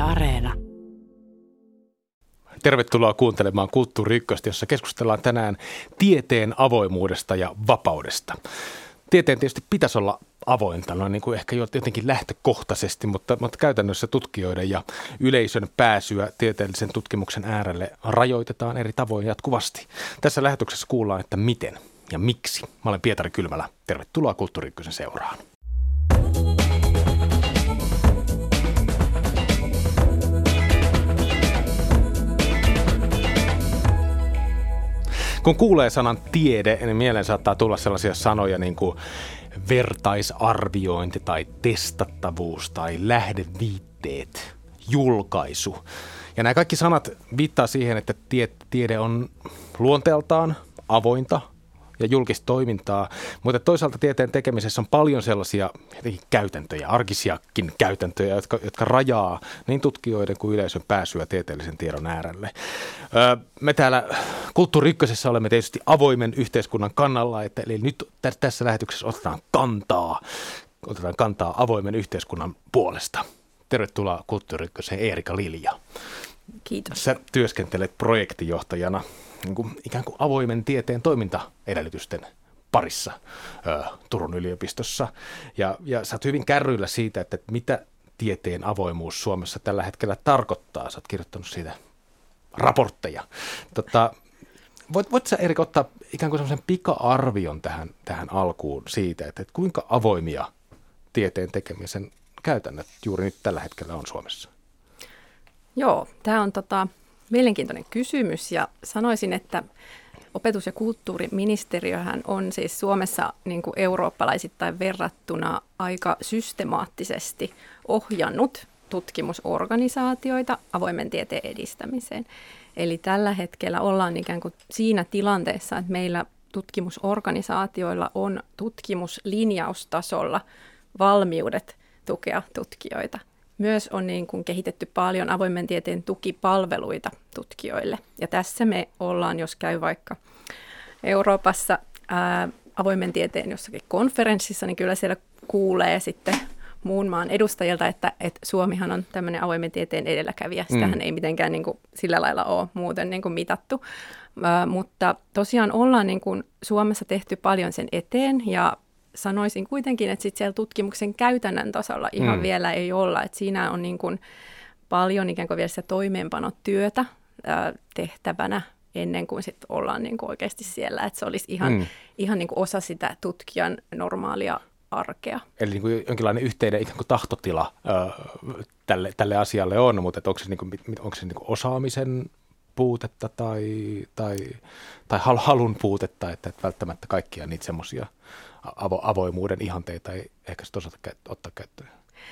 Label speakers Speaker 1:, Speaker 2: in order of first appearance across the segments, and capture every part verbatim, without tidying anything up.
Speaker 1: Areena.
Speaker 2: Tervetuloa kuuntelemaan Kulttuuri Ykköstä, jossa keskustellaan tänään tieteen avoimuudesta ja vapaudesta. Tieteen tietysti pitäisi olla avointa, no niin kuin ehkä jotenkin lähtökohtaisesti, mutta, mutta käytännössä tutkijoiden ja yleisön pääsyä tieteellisen tutkimuksen äärelle rajoitetaan eri tavoin jatkuvasti. Tässä lähetyksessä kuullaan, että miten ja miksi. Mä olen Pietari Kylmälä. Tervetuloa Kulttuuri Ykkösen seuraan. Kun kuulee sanan tiede, niin mieleen saattaa tulla sellaisia sanoja niin kuin vertaisarviointi tai testattavuus tai lähdeviitteet, julkaisu. Ja nämä kaikki sanat viittaa siihen, että tie- tiede on luonteeltaan avointa ja julkista toimintaa, mutta toisaalta tieteen tekemisessä on paljon sellaisia käytäntöjä, arkisiakin käytäntöjä, jotka, jotka rajaa niin tutkijoiden kuin yleisön pääsyä tieteellisen tiedon äärelle. Öö, me täällä Kulttuuri Ykkösessä olemme tietysti avoimen yhteiskunnan kannalla, että eli nyt tässä lähetyksessä otetaan kantaa, otetaan kantaa avoimen yhteiskunnan puolesta. Tervetuloa Kulttuuri Ykköseen Eerika Lilja.
Speaker 3: Kiitos.
Speaker 2: Sä työskentelet projektijohtajana niin kuin ikään kuin avoimen tieteen toimintaedellytysten parissa ö, Turun yliopistossa. Ja, ja sä oot hyvin kärryillä siitä, että mitä tieteen avoimuus Suomessa tällä hetkellä tarkoittaa. Sä oot kirjoittanut siitä raportteja. Tota, voit, voit sä Eerika ottaa ikään kuin semmoisen pika-arvion tähän, tähän alkuun siitä, että, että kuinka avoimia tieteen tekemisen käytännöt juuri nyt tällä hetkellä on Suomessa?
Speaker 3: Joo, tämä on tota, mielenkiintoinen kysymys ja sanoisin, että opetus- ja kulttuuriministeriöhän on siis Suomessa niin kuin eurooppalaisittain verrattuna aika systemaattisesti ohjannut tutkimusorganisaatioita avoimen tieteen edistämiseen. Eli tällä hetkellä ollaan ikään kuin siinä tilanteessa, että meillä tutkimusorganisaatioilla on tutkimuslinjaustasolla valmiudet tukea tutkijoita. Myös on niin kuin kehitetty paljon avoimen tieteen tukipalveluita tutkijoille. Ja tässä me ollaan, jos käy vaikka Euroopassa ää, avoimen tieteen jossakin konferenssissa, niin kyllä siellä kuulee sitten muun maan edustajilta, että, että Suomihan on tämmöinen avoimen tieteen edelläkävijä. Sitähän mm. ei mitenkään niin kuin sillä lailla ole muuten niin kuin mitattu. Ää, mutta tosiaan ollaan niin kuin Suomessa tehty paljon sen eteen ja sanoisin kuitenkin, että sit siellä tutkimuksen käytännön tasolla ihan mm. vielä ei olla. Että siinä on niin kuin paljon ikään kuin vielä sitä toimeenpanotyötä ää, tehtävänä ennen kuin sit ollaan niin kuin oikeasti siellä. Että se olisi ihan, mm. ihan niin kuin osa sitä tutkijan normaalia arkea. Eli
Speaker 2: niin kuin jonkinlainen yhteinen ikään kuin tahtotila ää, tälle, tälle asialle on, mutta onko se, niin kuin, onko se niin kuin osaamisen puutetta tai, tai, tai halun puutetta, että välttämättä kaikkia niitä semmoisia avo, avoimuuden ihanteita ei ehkä sitten osata käyt- ottaa käyttöön?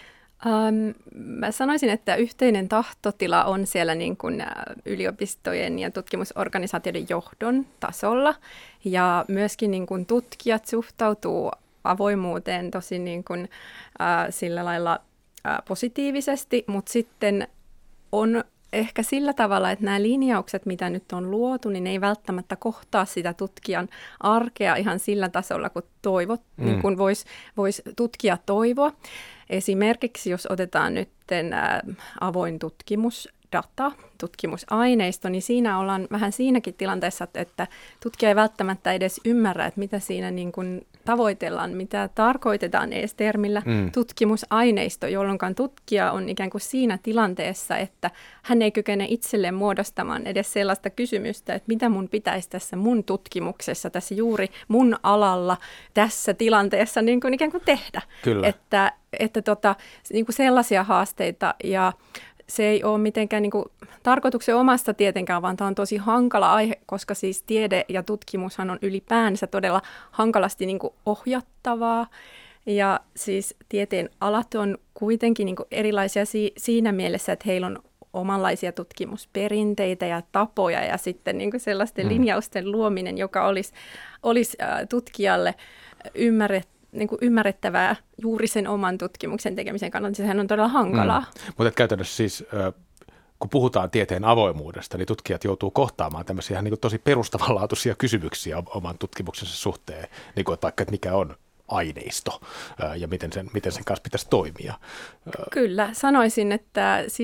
Speaker 3: Um, mä sanoisin, että yhteinen tahtotila on siellä niin kuin yliopistojen ja tutkimusorganisaatioiden johdon tasolla ja myöskin niin kuin tutkijat suhtautuu avoimuuteen tosi niin kuin, äh, sillä lailla äh, positiivisesti, mutta sitten on ehkä sillä tavalla, että nämä linjaukset, mitä nyt on luotu, niin ne ei välttämättä kohtaa sitä tutkijan arkea ihan sillä tasolla, kun toivot, mm. niin kuin voisi vois tutkija toivoa. Esimerkiksi jos otetaan nyt äh, avoin tutkimusdata, tutkimusaineisto, niin siinä ollaan vähän siinäkin tilanteessa, että tutkija ei välttämättä edes ymmärrä, että mitä siinä niin kuin tavoitellaan, mitä tarkoitetaan edes termillä mm. tutkimusaineisto, jolloin tutkija on ikään kuin siinä tilanteessa, että hän ei kykene itselleen muodostamaan edes sellaista kysymystä, että mitä mun pitäisi tässä mun tutkimuksessa, tässä juuri mun alalla, tässä tilanteessa niin kuin ikään kuin tehdä.
Speaker 2: Kyllä.
Speaker 3: Että, että tota, niin kuin sellaisia haasteita ja se ei ole mitenkään niin kuin tarkoituksen omasta tietenkään, vaan tämä on tosi hankala aihe, koska siis tiede ja tutkimushan on ylipäänsä todella hankalasti niin kuin ohjattavaa. Ja siis tieteen alat on kuitenkin niin kuin erilaisia si- siinä mielessä, että heillä on omanlaisia tutkimusperinteitä ja tapoja ja sitten niin kuin sellaisten mm. linjausten luominen, joka olisi, olisi äh, tutkijalle ymmärrettävää. Niin kuin ymmärrettävää juuri sen oman tutkimuksen tekemisen kannalta, sehän on todella hankalaa. Mm.
Speaker 2: Mutta käytännössä siis, kun puhutaan tieteen avoimuudesta, niin tutkijat joutuu kohtaamaan tämmöisiä niin kuin tosi perustavanlaatuisia kysymyksiä oman tutkimuksensa suhteen, niin kuin vaikka, että mikä on aineisto ja miten sen, miten sen kanssa pitäisi toimia.
Speaker 3: Kyllä, sanoisin, että siinä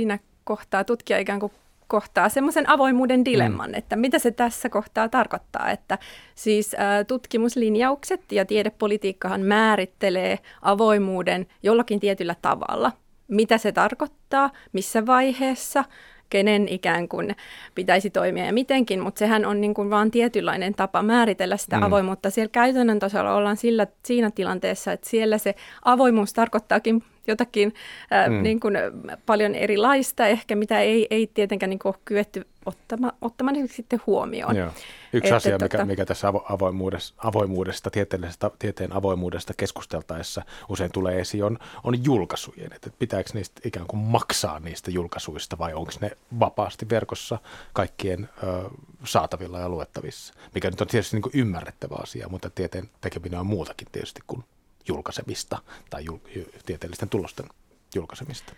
Speaker 3: kohtaa, tutkija ikään kuin kohtaa semmoisen avoimuuden dilemman, mm. että mitä se tässä kohtaa tarkoittaa, että siis ä, tutkimuslinjaukset ja tiedepolitiikkahan määrittelee avoimuuden jollakin tietyllä tavalla. Mitä se tarkoittaa, missä vaiheessa, kenen ikään kuin pitäisi toimia ja mitenkin, mutta sehän on niin kuin vaan tietynlainen tapa määritellä sitä mm. avoimuutta. Siellä käytännön tasolla ollaan sillä, siinä tilanteessa, että siellä se avoimuus tarkoittaakin jotakin ää, mm. niin kuin paljon erilaista ehkä, mitä ei, ei tietenkään niin kuin ole kyetty ottama, ottamaan sitten huomioon.
Speaker 2: Joo. Yksi että, asia, mikä,
Speaker 3: tota,
Speaker 2: mikä tässä avoimuudesta, avoimuudesta tieteellisestä, tieteen avoimuudesta keskusteltaessa usein tulee esiin, on, on julkaisujen. Että pitääkö niistä ikään kuin maksaa niistä julkaisuista vai onko ne vapaasti verkossa kaikkien ö, saatavilla ja luettavissa? Mikä nyt on tietysti niin kuin ymmärrettävä asia, mutta tieteen tekeminen on muutakin tietysti kuin julkaisemista tai jul, tieteellisten tulosten julkaisemista.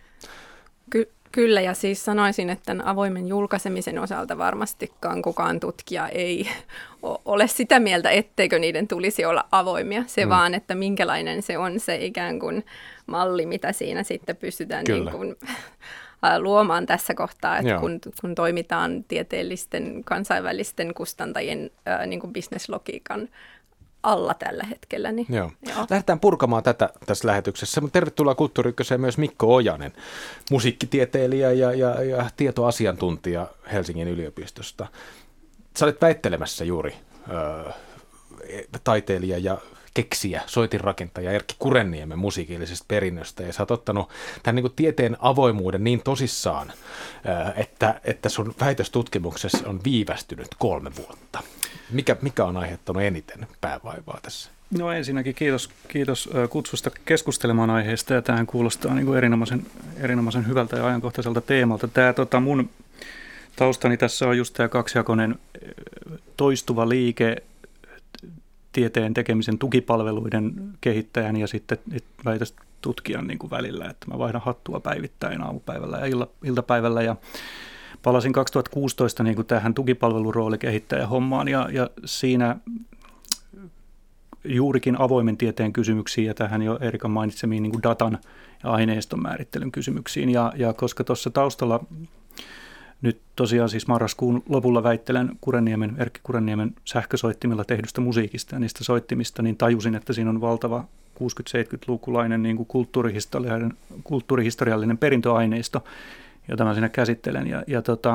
Speaker 3: Ky- kyllä, ja siis sanoisin, että tämän avoimen julkaisemisen osalta varmastikaan kukaan tutkija ei ole sitä mieltä, etteikö niiden tulisi olla avoimia. Se mm. vaan, että minkälainen se on se ikään kuin malli, mitä siinä sitten pystytään niin kuin luomaan tässä kohtaa, että kun, kun toimitaan tieteellisten kansainvälisten kustantajien ää, niin kuin bisneslogiikan alla tällä hetkellä. Niin,
Speaker 2: joo. Joo. Lähdetään purkamaan tätä tässä lähetyksessä. Tervetuloa Kulttuuri Ykköseen myös Mikko Ojanen, musiikkitieteilijä ja, ja, ja tietoasiantuntija Helsingin yliopistosta. Sä olet väittelemässä juuri ö, taiteilija ja keksijä, soitinrakentaja Erkki Kurenniemen musiikillisesta perinnöstä, ja sä oot ottanut tämän niin kuin tieteen avoimuuden niin tosissaan, että, että sun väitöstutkimuksessa on viivästynyt kolme vuotta. Mikä, mikä on aiheuttanut eniten päävaivaa tässä?
Speaker 1: No ensinnäkin kiitos, kiitos kutsusta keskustelemaan aiheesta, ja tämähän kuulostaa niin kuin erinomaisen, erinomaisen hyvältä ja ajankohtaiselta teemalta. Tämä tota, mun taustani tässä on just tämä kaksijakoinen toistuva liike tieteen tekemisen tukipalveluiden kehittäjän ja sitten väitöstutkijan niin kuin välillä, että mä vaihdan hattua päivittäin aamupäivällä ja iltapäivällä, ja palasin kaksituhattakuusitoista niin kuin tähän tukipalveluroolikehittäjän hommaan, ja, ja siinä juurikin avoimen tieteen kysymyksiin ja tähän jo Erikan mainitsemiin niin kuin datan ja aineiston määrittelyn kysymyksiin, ja, ja koska tuossa taustalla nyt tosiaan siis marraskuun lopulla väittelen Kurenniemen, Erkki Kurenniemen sähkösoittimilla tehdystä musiikista ja niistä soittimista, niin tajusin, että siinä on valtava kuusikymmentä-seitsemänkymmentälukulainen niin kuin kulttuurihistoriallinen, kulttuurihistoriallinen perintöaineisto, jota mä siinä käsittelen. Ja, ja tota,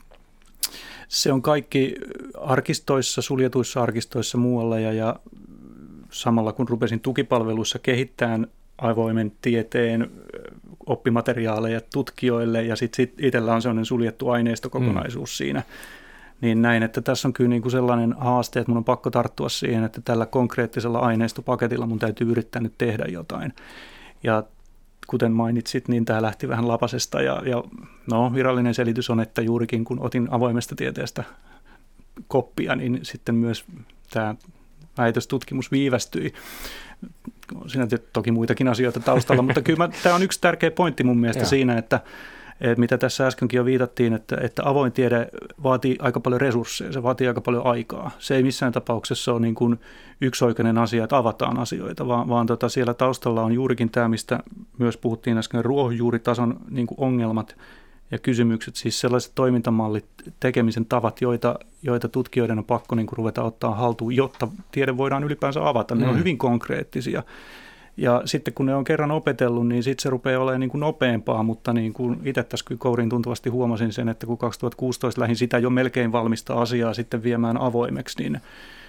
Speaker 1: se on kaikki arkistoissa, suljetuissa arkistoissa muualla, ja, ja samalla kun rupesin tukipalveluissa kehittämään avoimen tieteen oppimateriaaleja tutkijoille, ja sitten sit itsellä on sellainen suljettu aineistokokonaisuus mm. siinä, niin näin, että tässä on kyllä niinku sellainen haaste, että mun on pakko tarttua siihen, että tällä konkreettisella aineistopaketilla mun täytyy yrittää nyt tehdä jotain. Ja kuten mainitsit, niin tämä lähti vähän lapasesta, ja, ja no, virallinen selitys on, että juurikin kun otin avoimesta tieteestä koppia, niin sitten myös tämä väitöstutkimus viivästyi. Siinä on toki muitakin asioita taustalla, mutta kyllä tämä on yksi tärkeä pointti mun mielestä ja. siinä, että, että mitä tässä äskenkin jo viitattiin, että, että avoin tiede vaatii aika paljon resursseja, se vaatii aika paljon aikaa. Se ei missään tapauksessa ole niin kuin yksioikainen asia, että avataan asioita, vaan, vaan tota siellä taustalla on juurikin tämä, mistä myös puhuttiin äsken, ruohonjuuritason niin kuin ongelmat ja kysymykset, siis sellaiset toimintamallit, tekemisen tavat, joita, joita tutkijoiden on pakko niin kuin ruveta ottaa haltuun, jotta tiede voidaan ylipäänsä avata. Ne mm. on hyvin konkreettisia. Ja sitten kun ne on kerran opetellut, niin sitten se rupeaa olemaan niin kuin nopeampaa, mutta niin kuin itse tässä kyllä kouriin tuntuvasti huomasin sen, että kun kaksituhattakuusitoista lähdin sitä jo melkein valmista asiaa sitten viemään avoimeksi, niin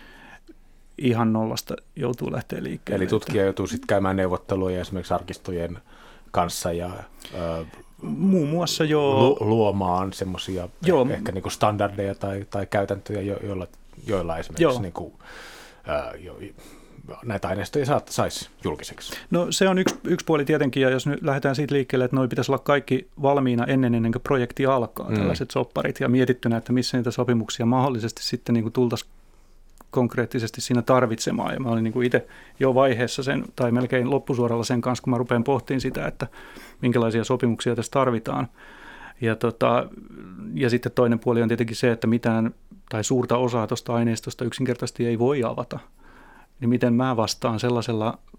Speaker 1: ihan nollasta joutuu lähteä liikkeelle.
Speaker 2: Eli tutkija joutuu sitten käymään neuvotteluja esimerkiksi arkistojen kanssa ja Ö,
Speaker 1: muun muassa jo
Speaker 2: Lu, luomaan semmoisia ehkä niin kuin standardeja tai, tai käytäntöjä, jo, joilla, joilla esimerkiksi niin kuin, ää, jo, näitä aineistoja saat, saisi julkiseksi.
Speaker 1: No se on yksi, yksi puoli tietenkin, ja jos nyt lähdetään siitä liikkeelle, että noi pitäisi olla kaikki valmiina ennen, ennen kuin projekti alkaa, mm. tällaiset sopparit, ja mietittynä, että missä niitä sopimuksia mahdollisesti sitten niin kuin tultaisiin konkreettisesti siinä tarvitsemaan, ja mä olin niin kuin itse jo vaiheessa sen, tai melkein loppusuoralla sen kanssa, kun mä rupean pohtimaan sitä, että minkälaisia sopimuksia tässä tarvitaan. Ja, tota, ja sitten toinen puoli on tietenkin se, että mitään tai suurta osaa tuosta aineistosta yksinkertaisesti ei voi avata. Niin miten mä vastaan sellaisella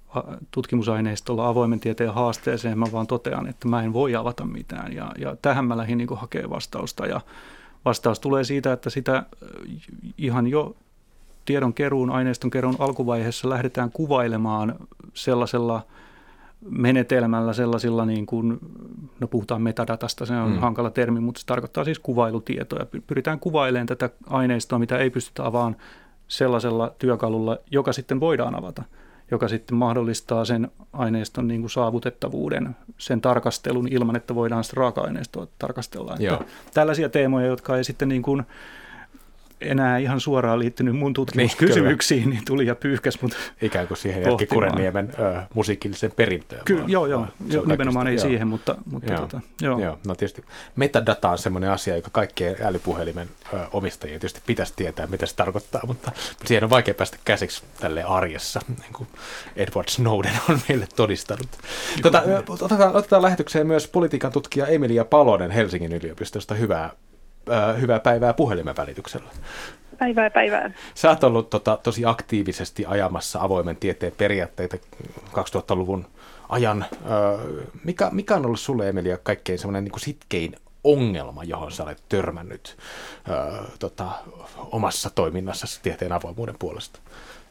Speaker 1: tutkimusaineistolla avoimen tieteen haasteeseen, mä vaan totean, että mä en voi avata mitään. Ja, ja tähän mä lähdin niin kuin hakemaan vastausta. Ja vastaus tulee siitä, että sitä ihan jo tiedon keruun, aineiston keruun alkuvaiheessa lähdetään kuvailemaan sellaisella menetelmällä, sellaisilla, niin kuin, no puhutaan metadatasta, se on mm. hankala termi, mutta se tarkoittaa siis kuvailutietoja. Pyritään kuvailemaan tätä aineistoa, mitä ei pystytä avaamaan sellaisella työkalulla, joka sitten voidaan avata, joka sitten mahdollistaa sen aineiston niin kuin saavutettavuuden, sen tarkastelun ilman, että voidaan sitä raaka-aineistoa tarkastella. Että tällaisia teemoja, jotka ei sitten niin kuin enää ihan suoraan liittynyt mun tutkimuskysymyksiin, niin, niin tuli ja pyyhkäs mut
Speaker 2: ikään kuin siihen Jälki Kurenniemen ö, musiikilliseen perintöön.
Speaker 1: Kyllä, joo, joo. Jo, nimenomaan ei joo. siihen, mutta, mutta
Speaker 2: joo.
Speaker 1: Tota, joo.
Speaker 2: joo. No tietysti metadata on semmoinen asia, joka kaikkien älypuhelimen ö, omistajia tietysti pitäisi tietää, mitä se tarkoittaa, mutta siihen on vaikea päästä käsiksi tälle arjessa, niin kuin Edward Snowden on meille todistanut. Tota, otetaan, otetaan lähetykseen myös politiikan tutkija Emilia Palonen Helsingin yliopistosta. Hyvää Hyvää päivää puhelimen välityksellä.
Speaker 4: Päivää päivää.
Speaker 2: Sä oot ollut tota, tosi aktiivisesti ajamassa avoimen tieteen periaatteita kaksituhattaluvun ajan. Mikä, mikä on ollut sulle, Emilia, kaikkein semmoinen niin kuin sitkein ongelma, johon sä olet törmännyt ää, tota, omassa toiminnassasi tieteen avoimuuden puolesta?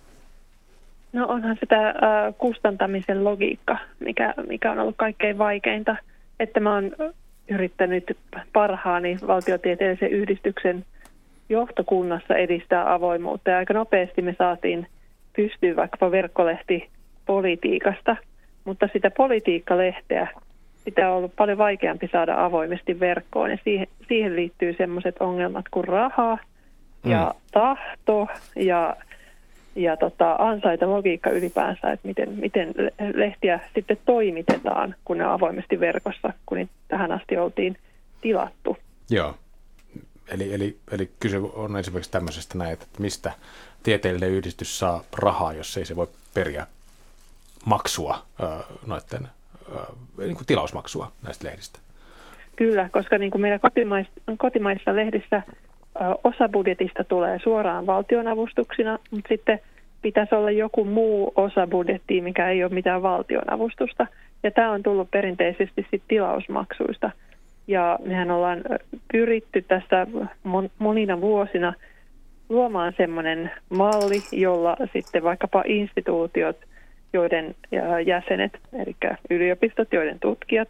Speaker 4: No onhan sitä äh, kustantamisen logiikka, mikä, mikä on ollut kaikkein vaikeinta, että mä oon yrittänyt parhaani valtiotieteellisen yhdistyksen johtokunnassa edistää avoimuutta. Ja aika nopeasti me saatiin pystyä vaikkapa verkkolehti politiikasta, mutta sitä politiikkalehteä, sitä on ollut paljon vaikeampi saada avoimesti verkkoon. Ja siihen, siihen liittyy sellaiset ongelmat kuin raha ja mm. tahto ja, ja tota, ansaita logiikka ylipäänsä, että miten, miten lehtiä sitten toimitetaan, kun ne on avoimesti verkossa, kun niitä tähän asti oltiin tilattu.
Speaker 2: Joo, eli, eli, eli kyse on esimerkiksi tämmöisestä näin, että mistä tieteellinen yhdistys saa rahaa, jos ei se voi periä maksua, noiden, niin kuin tilausmaksua näistä lehdistä.
Speaker 4: Kyllä, koska niin kuin meillä kotimais, kotimaisissa lehdissä osa budjetista tulee suoraan valtionavustuksina, mutta sitten pitäisi olla joku muu osa budjettia, mikä ei ole mitään valtionavustusta. Ja tämä on tullut perinteisesti sit tilausmaksuista. Ja mehän ollaan pyritty tässä monina vuosina luomaan semmoinen malli, jolla sitten vaikkapa instituutiot, joiden jäsenet, eli yliopistot, joiden tutkijat,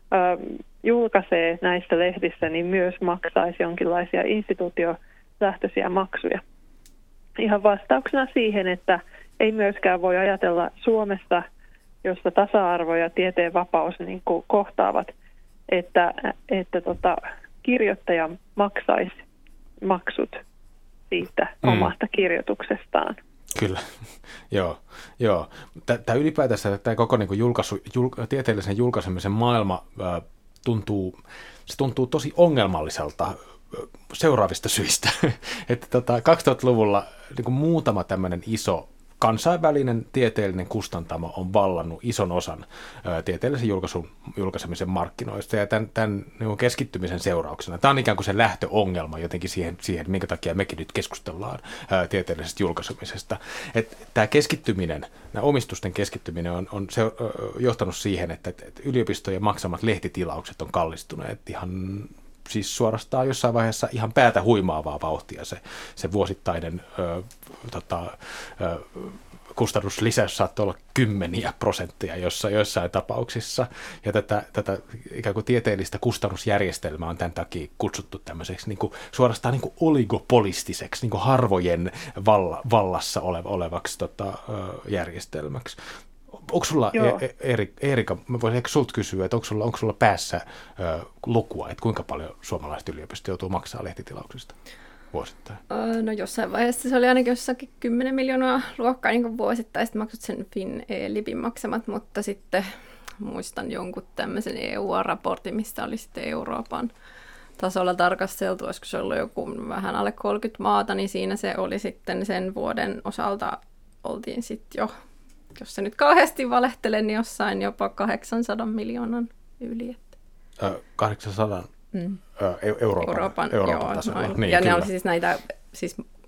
Speaker 4: julkaisee näissä lehdissä, niin myös maksaisi jonkinlaisia instituutiolähtöisiä maksuja. Ihan vastauksena siihen, että ei myöskään voi ajatella Suomessa, jossa tasa-arvo ja tieteen vapaus niin kuin kohtaavat, että, että tota, kirjoittaja maksaisi maksut siitä mm. omasta kirjoituksestaan.
Speaker 2: Kyllä, joo. joo. Tämä ylipäätänsä, tämä koko niin kuin julkaisu, jul, tieteellisen julkaisemisen maailma ää, tuntuu, se tuntuu tosi ongelmalliselta seuraavista syistä. Että tota, kaksituhattaluvulla niin kuin muutama tämmöinen iso kansainvälinen tieteellinen kustantamo on vallannut ison osan ää, tieteellisen julkaisun, julkaisemisen markkinoista ja tämän, tämän niin keskittymisen seurauksena. Tämä on ikään kuin se lähtöongelma jotenkin siihen, siihen minkä takia mekin nyt keskustellaan ää, tieteellisestä julkaisemisesta. Että tämä keskittyminen, nämä omistusten keskittyminen on, on se, ää, johtanut siihen, että, että yliopistojen maksamat lehtitilaukset on kallistuneet ihan siis suorastaan jossain vaiheessa ihan päätä huimaavaa vauhtia se, se vuosittainen ö, tota, ö, kustannuslisäys saattoi olla kymmeniä prosentteja jossa, joissain tapauksissa. Ja tätä, tätä ikään kuin tieteellistä kustannusjärjestelmää on tämän takia kutsuttu tämmöiseksi niin kuin, suorastaan niin kuin oligopolistiseksi, niin kuin harvojen valla, vallassa oleva, olevaksi tota, järjestelmäksi. Onko sulla, Erik, Eerika, mä voisin ehkä sulta kysyä, että onko sulla, onko sulla päässä ö, lukua, että kuinka paljon suomalaiset yliopistot joutuu maksaa lehtitilauksista vuosittain?
Speaker 3: No jossain vaiheessa se oli ainakin jossakin kymmenen miljoonaa luokkaa niin vuosittaiset maksut sen FinLibin maksamat, mutta sitten muistan jonkun tämmöisen E U-raportin, mistä oli sitten Euroopan tasolla tarkasteltu, olisiko se ollut joku vähän alle kolmekymmentä maata, niin siinä se oli sitten sen vuoden osalta oltiin sitten jo, jos se nyt kauheasti valehtelee, niin jossain jopa kahdeksansadan miljoonan yli.
Speaker 2: Ö, kahdeksansadan mm. ö, Euroopan,
Speaker 3: Euroopan,
Speaker 2: Euroopan
Speaker 3: joo,
Speaker 2: tasolla.
Speaker 3: Niin,
Speaker 2: niin,
Speaker 3: ja
Speaker 2: kyllä.
Speaker 3: ne oli siis näitä siis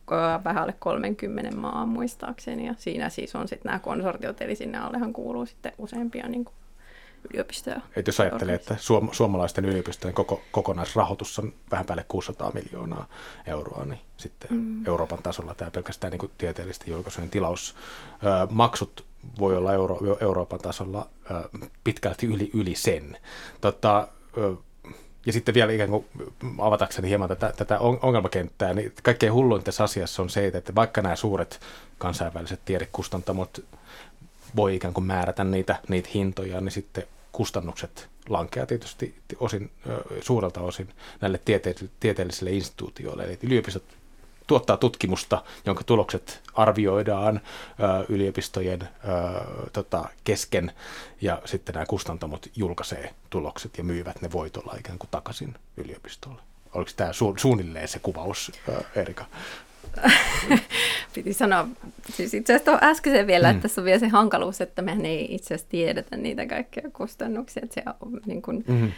Speaker 3: vähän alle kolmekymmentä maa muistaakseni, ja siinä siis on sitten nämä konsortiot, eli sinne allehan kuuluu sitten useampia niin kuin yliopistoja.
Speaker 2: Et jos ajattelee, että suom- suomalaisten yliopistojen koko, kokonaisrahoitus on vähän päälle kuusisataa miljoonaa euroa, niin sitten mm. Euroopan tasolla tämä pelkästään niin kuin tieteellisten julkaisujen tilausmaksut voi olla Euro- Euroopan tasolla ö, pitkälti yli, yli sen. Tota, ö, ja sitten vielä ikään kuin avatakseni hieman tätä, tätä ongelmakenttää, niin kaikkein hulluin tässä asiassa on se, että vaikka nämä suuret kansainväliset tiedekustantamot voi ikään kuin määrätä niitä, niitä hintoja, niin sitten kustannukset lankeaa tietysti osin, suurelta osin näille tiete- tieteellisille instituutioille. Eli yliopistot tuottaa tutkimusta, jonka tulokset arvioidaan ö, yliopistojen ö, tota, kesken, ja sitten nämä kustantamot julkaisee tulokset ja myyvät ne voitolla ikään kuin takaisin yliopistolle. Oliko tämä su- suunnilleen se kuvaus, ö, Erika?
Speaker 3: Piti sanoa, siis itse asiassa tuohon äskeisen vielä, mm. että tässä on vielä se hankaluus, että mehän ei itse asiassa tiedetä niitä kaikkia kustannuksia, että se on niin kuin, mm-hmm.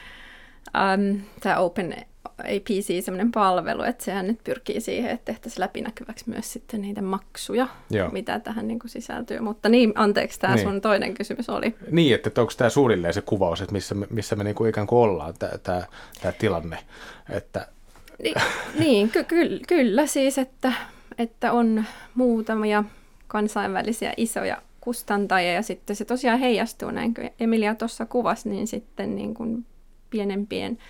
Speaker 3: um, tämä Open A P C, semmoinen palvelu, että sehän nyt pyrkii siihen, että tehtäisiin läpinäkyväksi myös sitten niitä maksuja, Joo. mitä tähän niin kuin sisältyy. Mutta niin, anteeksi, tämä niin. sun toinen kysymys oli.
Speaker 2: Niin, että onko tämä suurilleen se kuvaus, että missä me, missä me niin kuin ikään kuin ollaan, tämä, tämä tilanne, että
Speaker 3: Ni, niin, ky- ky- kyllä siis, että, että on muutamia kansainvälisiä isoja kustantajia, ja sitten se tosiaan heijastuu näin, kuin Emilia tuossa kuvasi, niin sitten niin kuin pienempien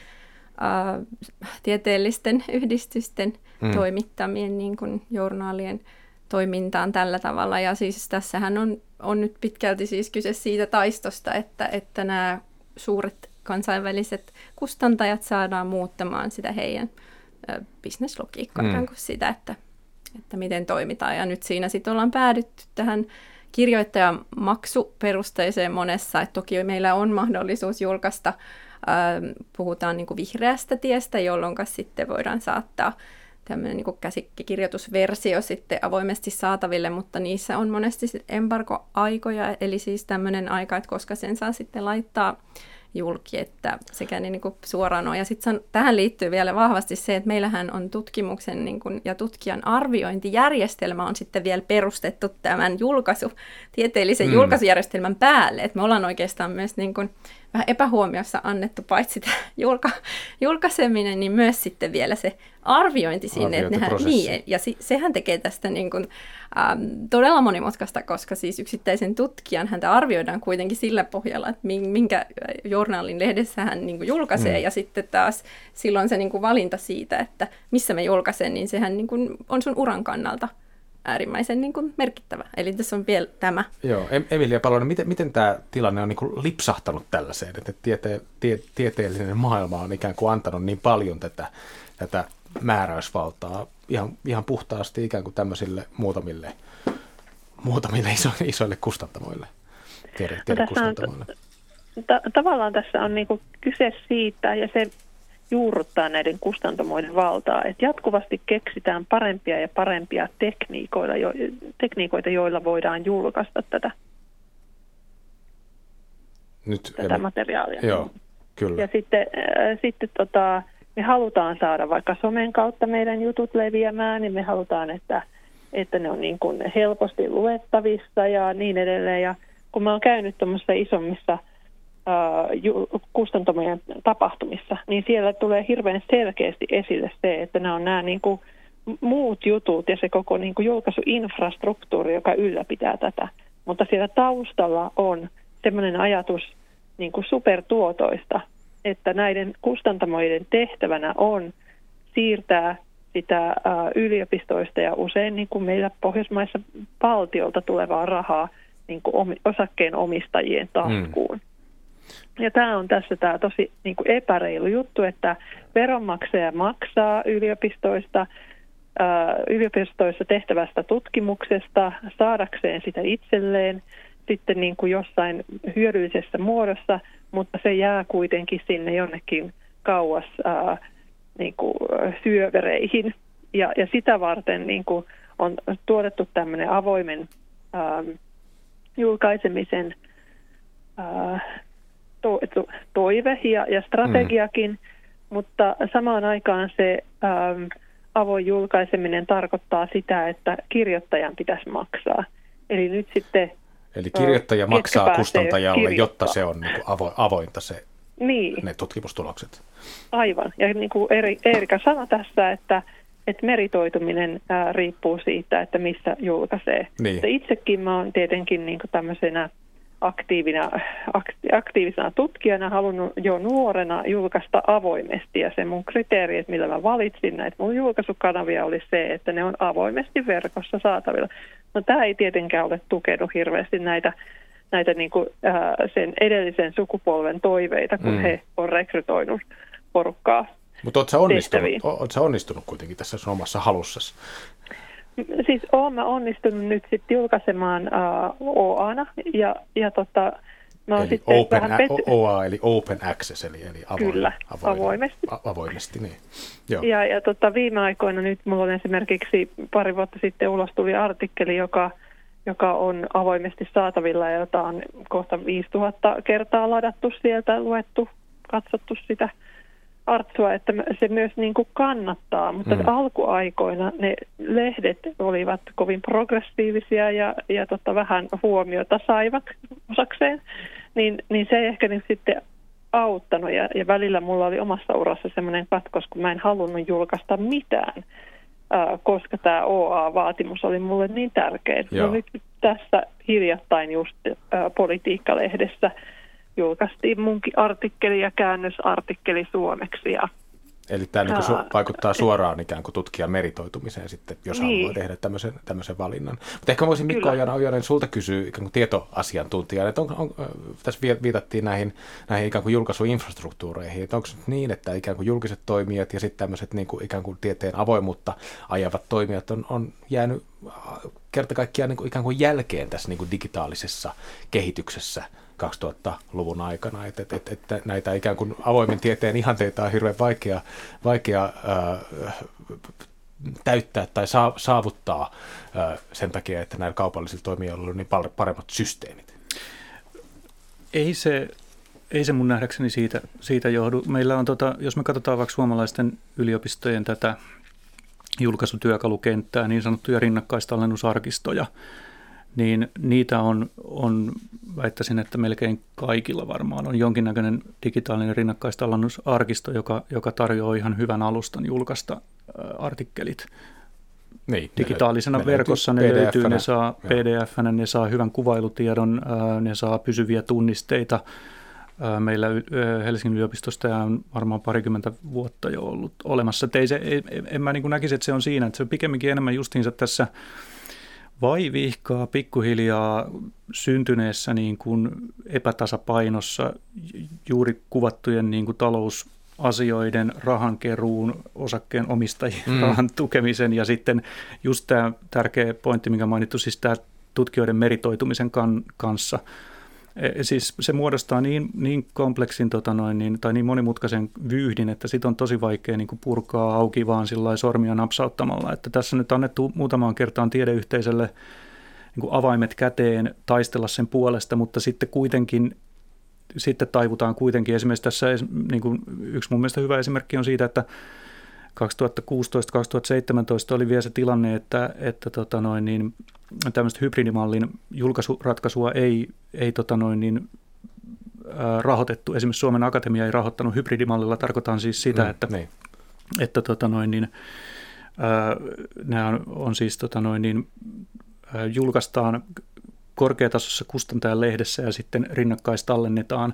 Speaker 3: ää, tieteellisten yhdistysten mm. toimittamien niin kuin journaalien toimintaan tällä tavalla. Ja siis tässähän on, on nyt pitkälti siis kyse siitä taistosta, että, että nämä suuret kansainväliset kustantajat saadaan muuttamaan sitä heidän bisneslogiikkaa, mm. kuin sitä, että, että miten toimitaan. Ja nyt siinä sitten ollaan päädytty tähän kirjoittajan maksuperusteiseen monessa, että toki meillä on mahdollisuus julkaista, äh, puhutaan niin kuin vihreästä tiestä, jolloin sitten voidaan saattaa tämmöinen niin kuin käsikirjoitusversio sitten avoimesti saataville, mutta niissä on monesti embargo-aikoja, eli siis tämmöinen aika, että koska sen saa sitten laittaa julki, että sekä niin kuin suoraan on. Ja sitten tähän liittyy vielä vahvasti se, että meillähän on tutkimuksen niin kuin, ja tutkijan arviointijärjestelmä on sitten vielä perustettu tämän julkaisu, tieteellisen mm. julkaisujärjestelmän päälle. Et me ollaan oikeastaan myös niin kuin vähän epähuomiossa annettu paitsi tämä julka, julkaiseminen, niin myös sitten vielä se arviointi sinne. Että nehän, niin, ja si, sehän tekee tästä niin kuin, ähm, todella monimutkaista, koska siis yksittäisen tutkijan häntä arvioidaan kuitenkin sillä pohjalla, että minkä journaalin lehdessä hän niin kuin julkaisee, mm. ja sitten taas silloin se niin kuin valinta siitä, että missä me julkaisen, niin sehän niin kuin on sun uran kannalta äärimmäisen niin kuin merkittävä. Eli tässä on vielä tämä.
Speaker 2: Joo, Emilia Palonen, miten, miten tämä tilanne on niin kuin lipsahtanut tällaiseen, että tiete, tie, tieteellinen maailma on ikään kuin antanut niin paljon tätä, tätä määräysvaltaa ihan, ihan puhtaasti ikään kuin tämmöisille muutamille, muutamille iso, isoille kustantamoille, tiede, tiedekustantamoille?
Speaker 4: Ta- tavallaan tässä on niin kuin kyse siitä, ja se juurruttaa näiden kustantamoiden valtaa, että jatkuvasti keksitään parempia ja parempia tekniikoita, jo, tekniikoita joilla voidaan julkaista tätä,
Speaker 2: Nyt,
Speaker 4: tätä
Speaker 2: eli,
Speaker 4: materiaalia.
Speaker 2: Joo, kyllä.
Speaker 4: Ja sitten, äh, sitten tota, me halutaan saada vaikka somen kautta meidän jutut leviämään, niin me halutaan, että, että ne on niin kuin helposti luettavissa ja niin edelleen. Ja kun mä oon käynyt tuommoisissa isommissa kustantamojen tapahtumissa, niin siellä tulee hirveän selkeästi esille se, että nämä on nämä niin kuin muut jutut ja se koko niin kuin julkaisuinfrastruktuuri, joka ylläpitää tätä. Mutta siellä taustalla on sellainen ajatus niin kuin supertuotoista, että näiden kustantamoiden tehtävänä on siirtää sitä yliopistoista ja usein niin kuin meillä Pohjoismaissa valtiolta tulevaa rahaa niin kuin osakkeen omistajien taskuun. Mm. Ja tämä on tässä tämä tosi niin kuin epäreilu juttu, että veronmaksaja maksaa yliopistoista, ää, yliopistoissa tehtävästä tutkimuksesta saadakseen sitä itselleen sitten niin kuin jossain hyödyllisessä muodossa, mutta se jää kuitenkin sinne jonnekin kauas ää, niin kuin syövereihin. Ja, ja sitä varten niin kuin on tuotettu tämmöinen avoimen ää, julkaisemisen ää, To, to, toive ja, ja strategiakin, mm. mutta samaan aikaan se äm, avoin julkaiseminen tarkoittaa sitä, että kirjoittajan pitäisi maksaa. Eli nyt sitten...
Speaker 2: Eli kirjoittaja maksaa kustantajalle, jotta se on niin kuin avointa se, niin. ne tutkimustulokset.
Speaker 4: Aivan. Ja niin kuin Eerika sanoi tässä, että, että meritoituminen ää, riippuu siitä, että missä julkaisee. Niin. Itsekin mä oon tietenkin niin kuin tämmöisenä aktiivina, aktiivisena tutkijana halunnut jo nuorena julkaista avoimesti. Ja se mun kriteeri, että millä mä valitsin näitä mun julkaisukanavia, oli se, että ne on avoimesti verkossa saatavilla. No tämä ei tietenkään ole tukenut hirveästi näitä, näitä niin kuin, ää, sen edellisen sukupolven toiveita, kun mm. he on rekrytoinut porukkaa.
Speaker 2: Mutta ootko sä onnistunut, oot sä onnistunut kuitenkin tässä sun omassa halussasi?
Speaker 4: Siis oon mä onnistunut nyt sitten julkaisemaan ää, O A:na ja, ja tota, mä oon sitten
Speaker 2: open,
Speaker 4: vähän petty...
Speaker 2: O A eli Open Access, eli, eli avoin,
Speaker 4: Kyllä,
Speaker 2: avoin,
Speaker 4: avoimesti.
Speaker 2: A, avoimesti, niin. Joo.
Speaker 4: Ja, ja tota, viime aikoina nyt mulla on esimerkiksi pari vuotta sitten ulos tuli artikkeli, joka, joka on avoimesti saatavilla ja jota on kohta viisituhatta kertaa ladattu sieltä, luettu, katsottu sitä artsua, että se myös niin kuin kannattaa, mutta mm. alkuaikoina ne lehdet olivat kovin progressiivisia ja, ja tota, vähän huomiota saivat osakseen, niin, niin se ei ehkä nyt sitten auttanut ja, ja välillä mulla oli omassa urassa semmoinen katkos, kun mä en halunnut julkaista mitään, ää, koska tämä O A-vaatimus oli mulle niin tärkeä. No nyt tässä hiljattain just ää, Politiikka-lehdessä julkaistiin munkin artikkeli ja käännösartikkeli suomeksi. Ja,
Speaker 2: eli tämä niin su- vaikuttaa suoraan ikään kuin tutkijan meritoitumiseen sitten, jos niin. haluaa tehdä tämmöisen, tämmöisen valinnan. Mutta ehkä voisin Mikko Ojanen sulta kysyä ikään kuin tietoasiantuntijana, että on, on, tässä viitattiin näihin, näihin ikään kuin julkaisuinfrastruktuureihin, että onko niin, että ikään kuin julkiset toimijat ja sitten tämmöiset niin kuin ikään kuin tieteen avoimuutta ajavat toimijat on, on jäänyt kerta kaikkiaan niin kuin ikään kuin jälkeen tässä niin kuin digitaalisessa kehityksessä kaksituhattaluvun aikana, että, että, että, että näitä ikään kuin avoimen tieteen ihanteita on hirveän vaikea, vaikea ää, täyttää tai saavuttaa ää, sen takia, että näillä kaupallisilla toimijoilla on niin paljon paremmat systeemit.
Speaker 1: Ei se, ei se mun nähdäkseni siitä, siitä johdu. Meillä on, tota, jos me katsotaan vaikka suomalaisten yliopistojen tätä julkaisutyökalukenttää, niin sanottuja rinnakkaistallennusarkistoja, niin niitä on, on, väittäisin, että melkein kaikilla varmaan on jonkinnäköinen digitaalinen rinnakkaistallennusarkisto, joka, joka tarjoaa ihan hyvän alustan julkaista artikkelit. Niin, digitaalisena ne verkossa ne löytyy, ne saa P D F:nä, ne saa hyvän kuvailutiedon, ne saa pysyviä tunnisteita. Meillä Helsingin yliopistosta on varmaan parikymmentä vuotta jo ollut olemassa. Ei se, ei, en mä niin kuin näkisi, että se on siinä, että se on pikemminkin enemmän justiinsa tässä vaivihkaa pikkuhiljaa syntyneessä niin kuin epätasapainossa juuri kuvattujen niin kuin talousasioiden, rahankeruun, osakkeen omistajien mm. rahan tukemisen ja sitten just tämä tärkeä pointti, mikä mainittu, siis tämä tutkijoiden meritoitumisen kan, kanssa. E, siis se muodostaa niin, niin kompleksin tota noin, niin, tai niin monimutkaisen vyyhdin, että sit on tosi vaikea niin kuin purkaa auki vaan sillä sormia napsauttamalla. Että tässä nyt annettu muutamaan kertaan tiedeyhteisölle niin kuin avaimet käteen taistella sen puolesta, mutta sitten kuitenkin sitten taivutaan kuitenkin. Esimerkiksi tässä niin kuin yksi mun mielestä hyvä esimerkki on siitä, että kaksituhattakuusitoista kaksituhattaseitsemäntoista oli vielä se tilanne, että, että tota noin, niin, tämmöistä hybridimallin julkaisuratkaisua ei, ei tota noin, niin, ää, rahoitettu. Esimerkiksi Suomen Akatemia ei rahoittanut hybridimallilla. Tarkoitan siis sitä, mm, että, niin. että tota noin, niin, ää, nämä on, on siis tota noin, niin, ää, julkaistaan korkeatasossa kustantajan lehdessä ja sitten rinnakkaistallennetaan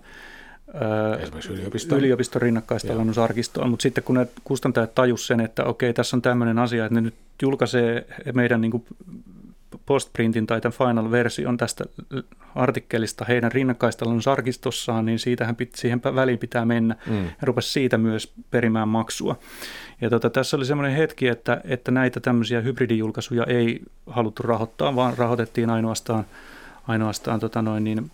Speaker 2: yliopiston,
Speaker 1: yliopiston rinnakkaistallennusarkistoon, mutta sitten kun ne kustantajat tajus sen, että okei, tässä on tämmöinen asia, että ne nyt julkaisee meidän niin kuin postprintin tai tämän final-version tästä artikkelista heidän rinnakkaistallennusarkistossaan, niin siitähän siihen väliin pitää mennä mm. ja rupesi siitä myös perimään maksua. Ja tota, tässä oli semmoinen hetki, että, että näitä tämmöisiä hybridijulkaisuja ei haluttu rahoittaa, vaan rahoitettiin ainoastaan, ainoastaan tota noin niin,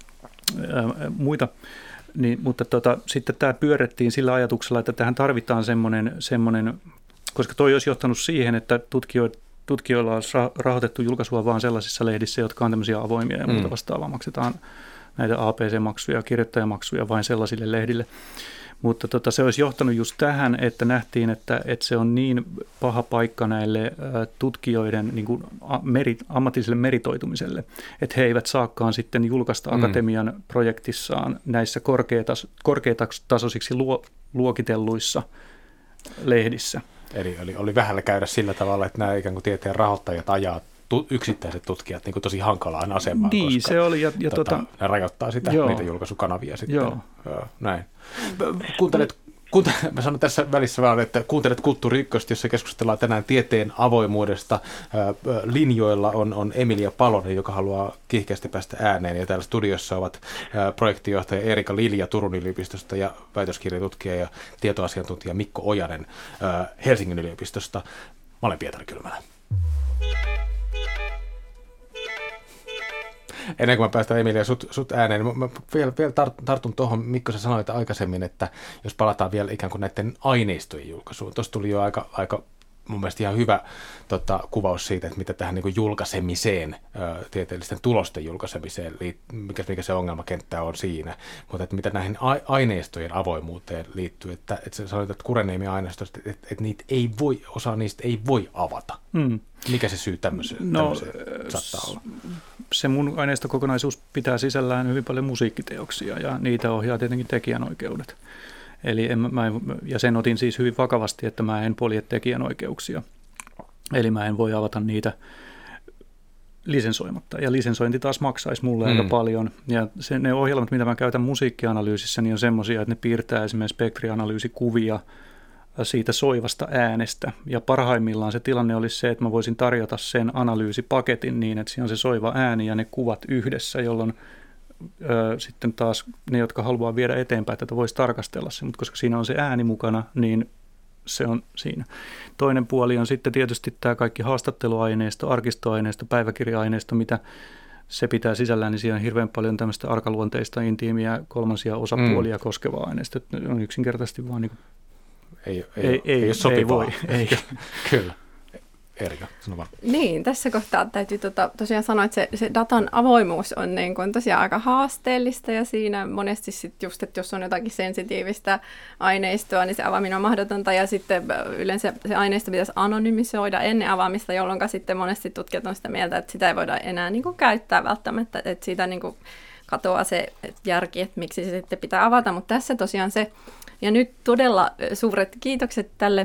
Speaker 1: ää, muita. Niin, mutta tota, sitten tämä pyörettiin sillä ajatuksella, että tähän tarvitaan semmoinen, semmoinen, koska toi olisi johtanut siihen, että tutkijoilla, tutkijoilla olisi rahoitettu julkaisua vain sellaisissa lehdissä, jotka on tämmöisiä avoimia ja muuta vastaavaa. Maksetaan näitä A B C-maksuja ja kirjoittajamaksuja vain sellaisille lehdille. Mutta tota, se olisi johtanut just tähän, että nähtiin, että, että se on niin paha paikka näille tutkijoiden niin kuin meri, ammatilliselle meritoitumiselle, että he eivät saakaan sitten julkaista mm. akatemian projektissaan näissä korkeatas, korkeatasoisiksi luo, luokitelluissa lehdissä.
Speaker 2: Eli oli, oli vähällä käydä sillä tavalla, että nämä ikään kuin tieteen rahoittajat ajaa tu, yksittäiset tutkijat niin kuin tosi hankalaan asemaan,
Speaker 1: niin,
Speaker 2: koska
Speaker 1: se oli, ja, ja
Speaker 2: tota,
Speaker 1: tota,
Speaker 2: ne rajoittaa sitä,
Speaker 1: joo.
Speaker 2: niitä julkaisukanavia sitten.
Speaker 1: Joo.
Speaker 2: Joo, näin. Kuuntelet, kuuntelet, mä sanon tässä välissä vaan, että kuuntelet Kulttuuri Ykköstä, jossa keskustellaan tänään tieteen avoimuudesta. Linjoilla on, on Emilia Palonen, joka haluaa kiihkeästi päästä ääneen, ja täällä studiossa ovat projektijohtaja Erika Lilja Turun yliopistosta ja väitöskirjatutkija ja tietoasiantuntija Mikko Ojanen Helsingin yliopistosta. Mä olen Pietari Kylmälä. Ennen kuin mä päästän Emilia sut, sut ääneen, niin mä vielä, vielä tartun tuohon, Mikko, sä sanoit aikaisemmin, että jos palataan vielä ikään kuin näiden aineistojen julkaisuun. Tuossa tuli jo aika, aika mun mielestä ihan hyvä tota, kuvaus siitä, että mitä tähän niin kuin julkaisemiseen, ää, tieteellisten tulosten julkaisemiseen, mikä, mikä se ongelmakenttä on siinä, mutta että mitä näihin a- aineistojen avoimuuteen liittyy, että, että sä sanoit, että Kurenniemen aineistosta, että, että, että niitä ei voi, osa niistä ei voi avata. Mm. Mikä se syy tämmöiseen,
Speaker 1: no,
Speaker 2: tämmöiseen saattaa olla?
Speaker 1: Se mun aineistokokonaisuus pitää sisällään hyvin paljon musiikkiteoksia, ja niitä ohjaa tietenkin tekijänoikeudet. Eli en, mä en, ja sen otin siis hyvin vakavasti, että mä en polje tekijänoikeuksia. Eli mä en voi avata niitä lisensoimatta. Ja lisensointi taas maksaisi mulle mm. aika paljon. Ja se, ne ohjelmat, mitä mä käytän musiikkianalyysissä, niin on semmoisia, että ne piirtää esimerkiksi spektrianalyysikuvia siitä soivasta äänestä. Ja parhaimmillaan se tilanne olisi se, että mä voisin tarjota sen analyysipaketin niin, että siinä on se soiva ääni ja ne kuvat yhdessä, jolloin Öö, sitten taas ne, jotka haluaa viedä eteenpäin, että voisi tarkastella se, mutta koska siinä on se ääni mukana, niin se on siinä. Toinen puoli on sitten tietysti tämä kaikki haastatteluaineisto, arkistoaineisto, päiväkirja-aineisto, mitä se pitää sisällään, niin siinä on hirveän paljon tämmöistä arkaluonteista, intiimiä, kolmansia osapuolia mm. koskevaa aineisto. On yksinkertaisesti vaan niin kuin,
Speaker 2: ei, ei, ei, ei, ei ole sopivaa.
Speaker 1: Ei voi, ei.
Speaker 2: Kyllä. Erika, sano vaan.
Speaker 3: Niin, tässä kohtaa täytyy tota, tosiaan sanoa, että se, se datan avoimuus on niin kuin tosiaan aika haasteellista, ja siinä monesti sitten just, että jos on jotakin sensitiivistä aineistoa, niin se avaaminen on mahdotonta, ja sitten yleensä se aineisto pitäisi anonymisoida ennen avaamista, jolloin sitten monesti tutkijat on sitä mieltä, että sitä ei voida enää niin kuin käyttää välttämättä, että siitä niin kuin katoaa se järki, että miksi se sitten pitää avata, mutta tässä tosiaan se, ja nyt todella suuret kiitokset tälle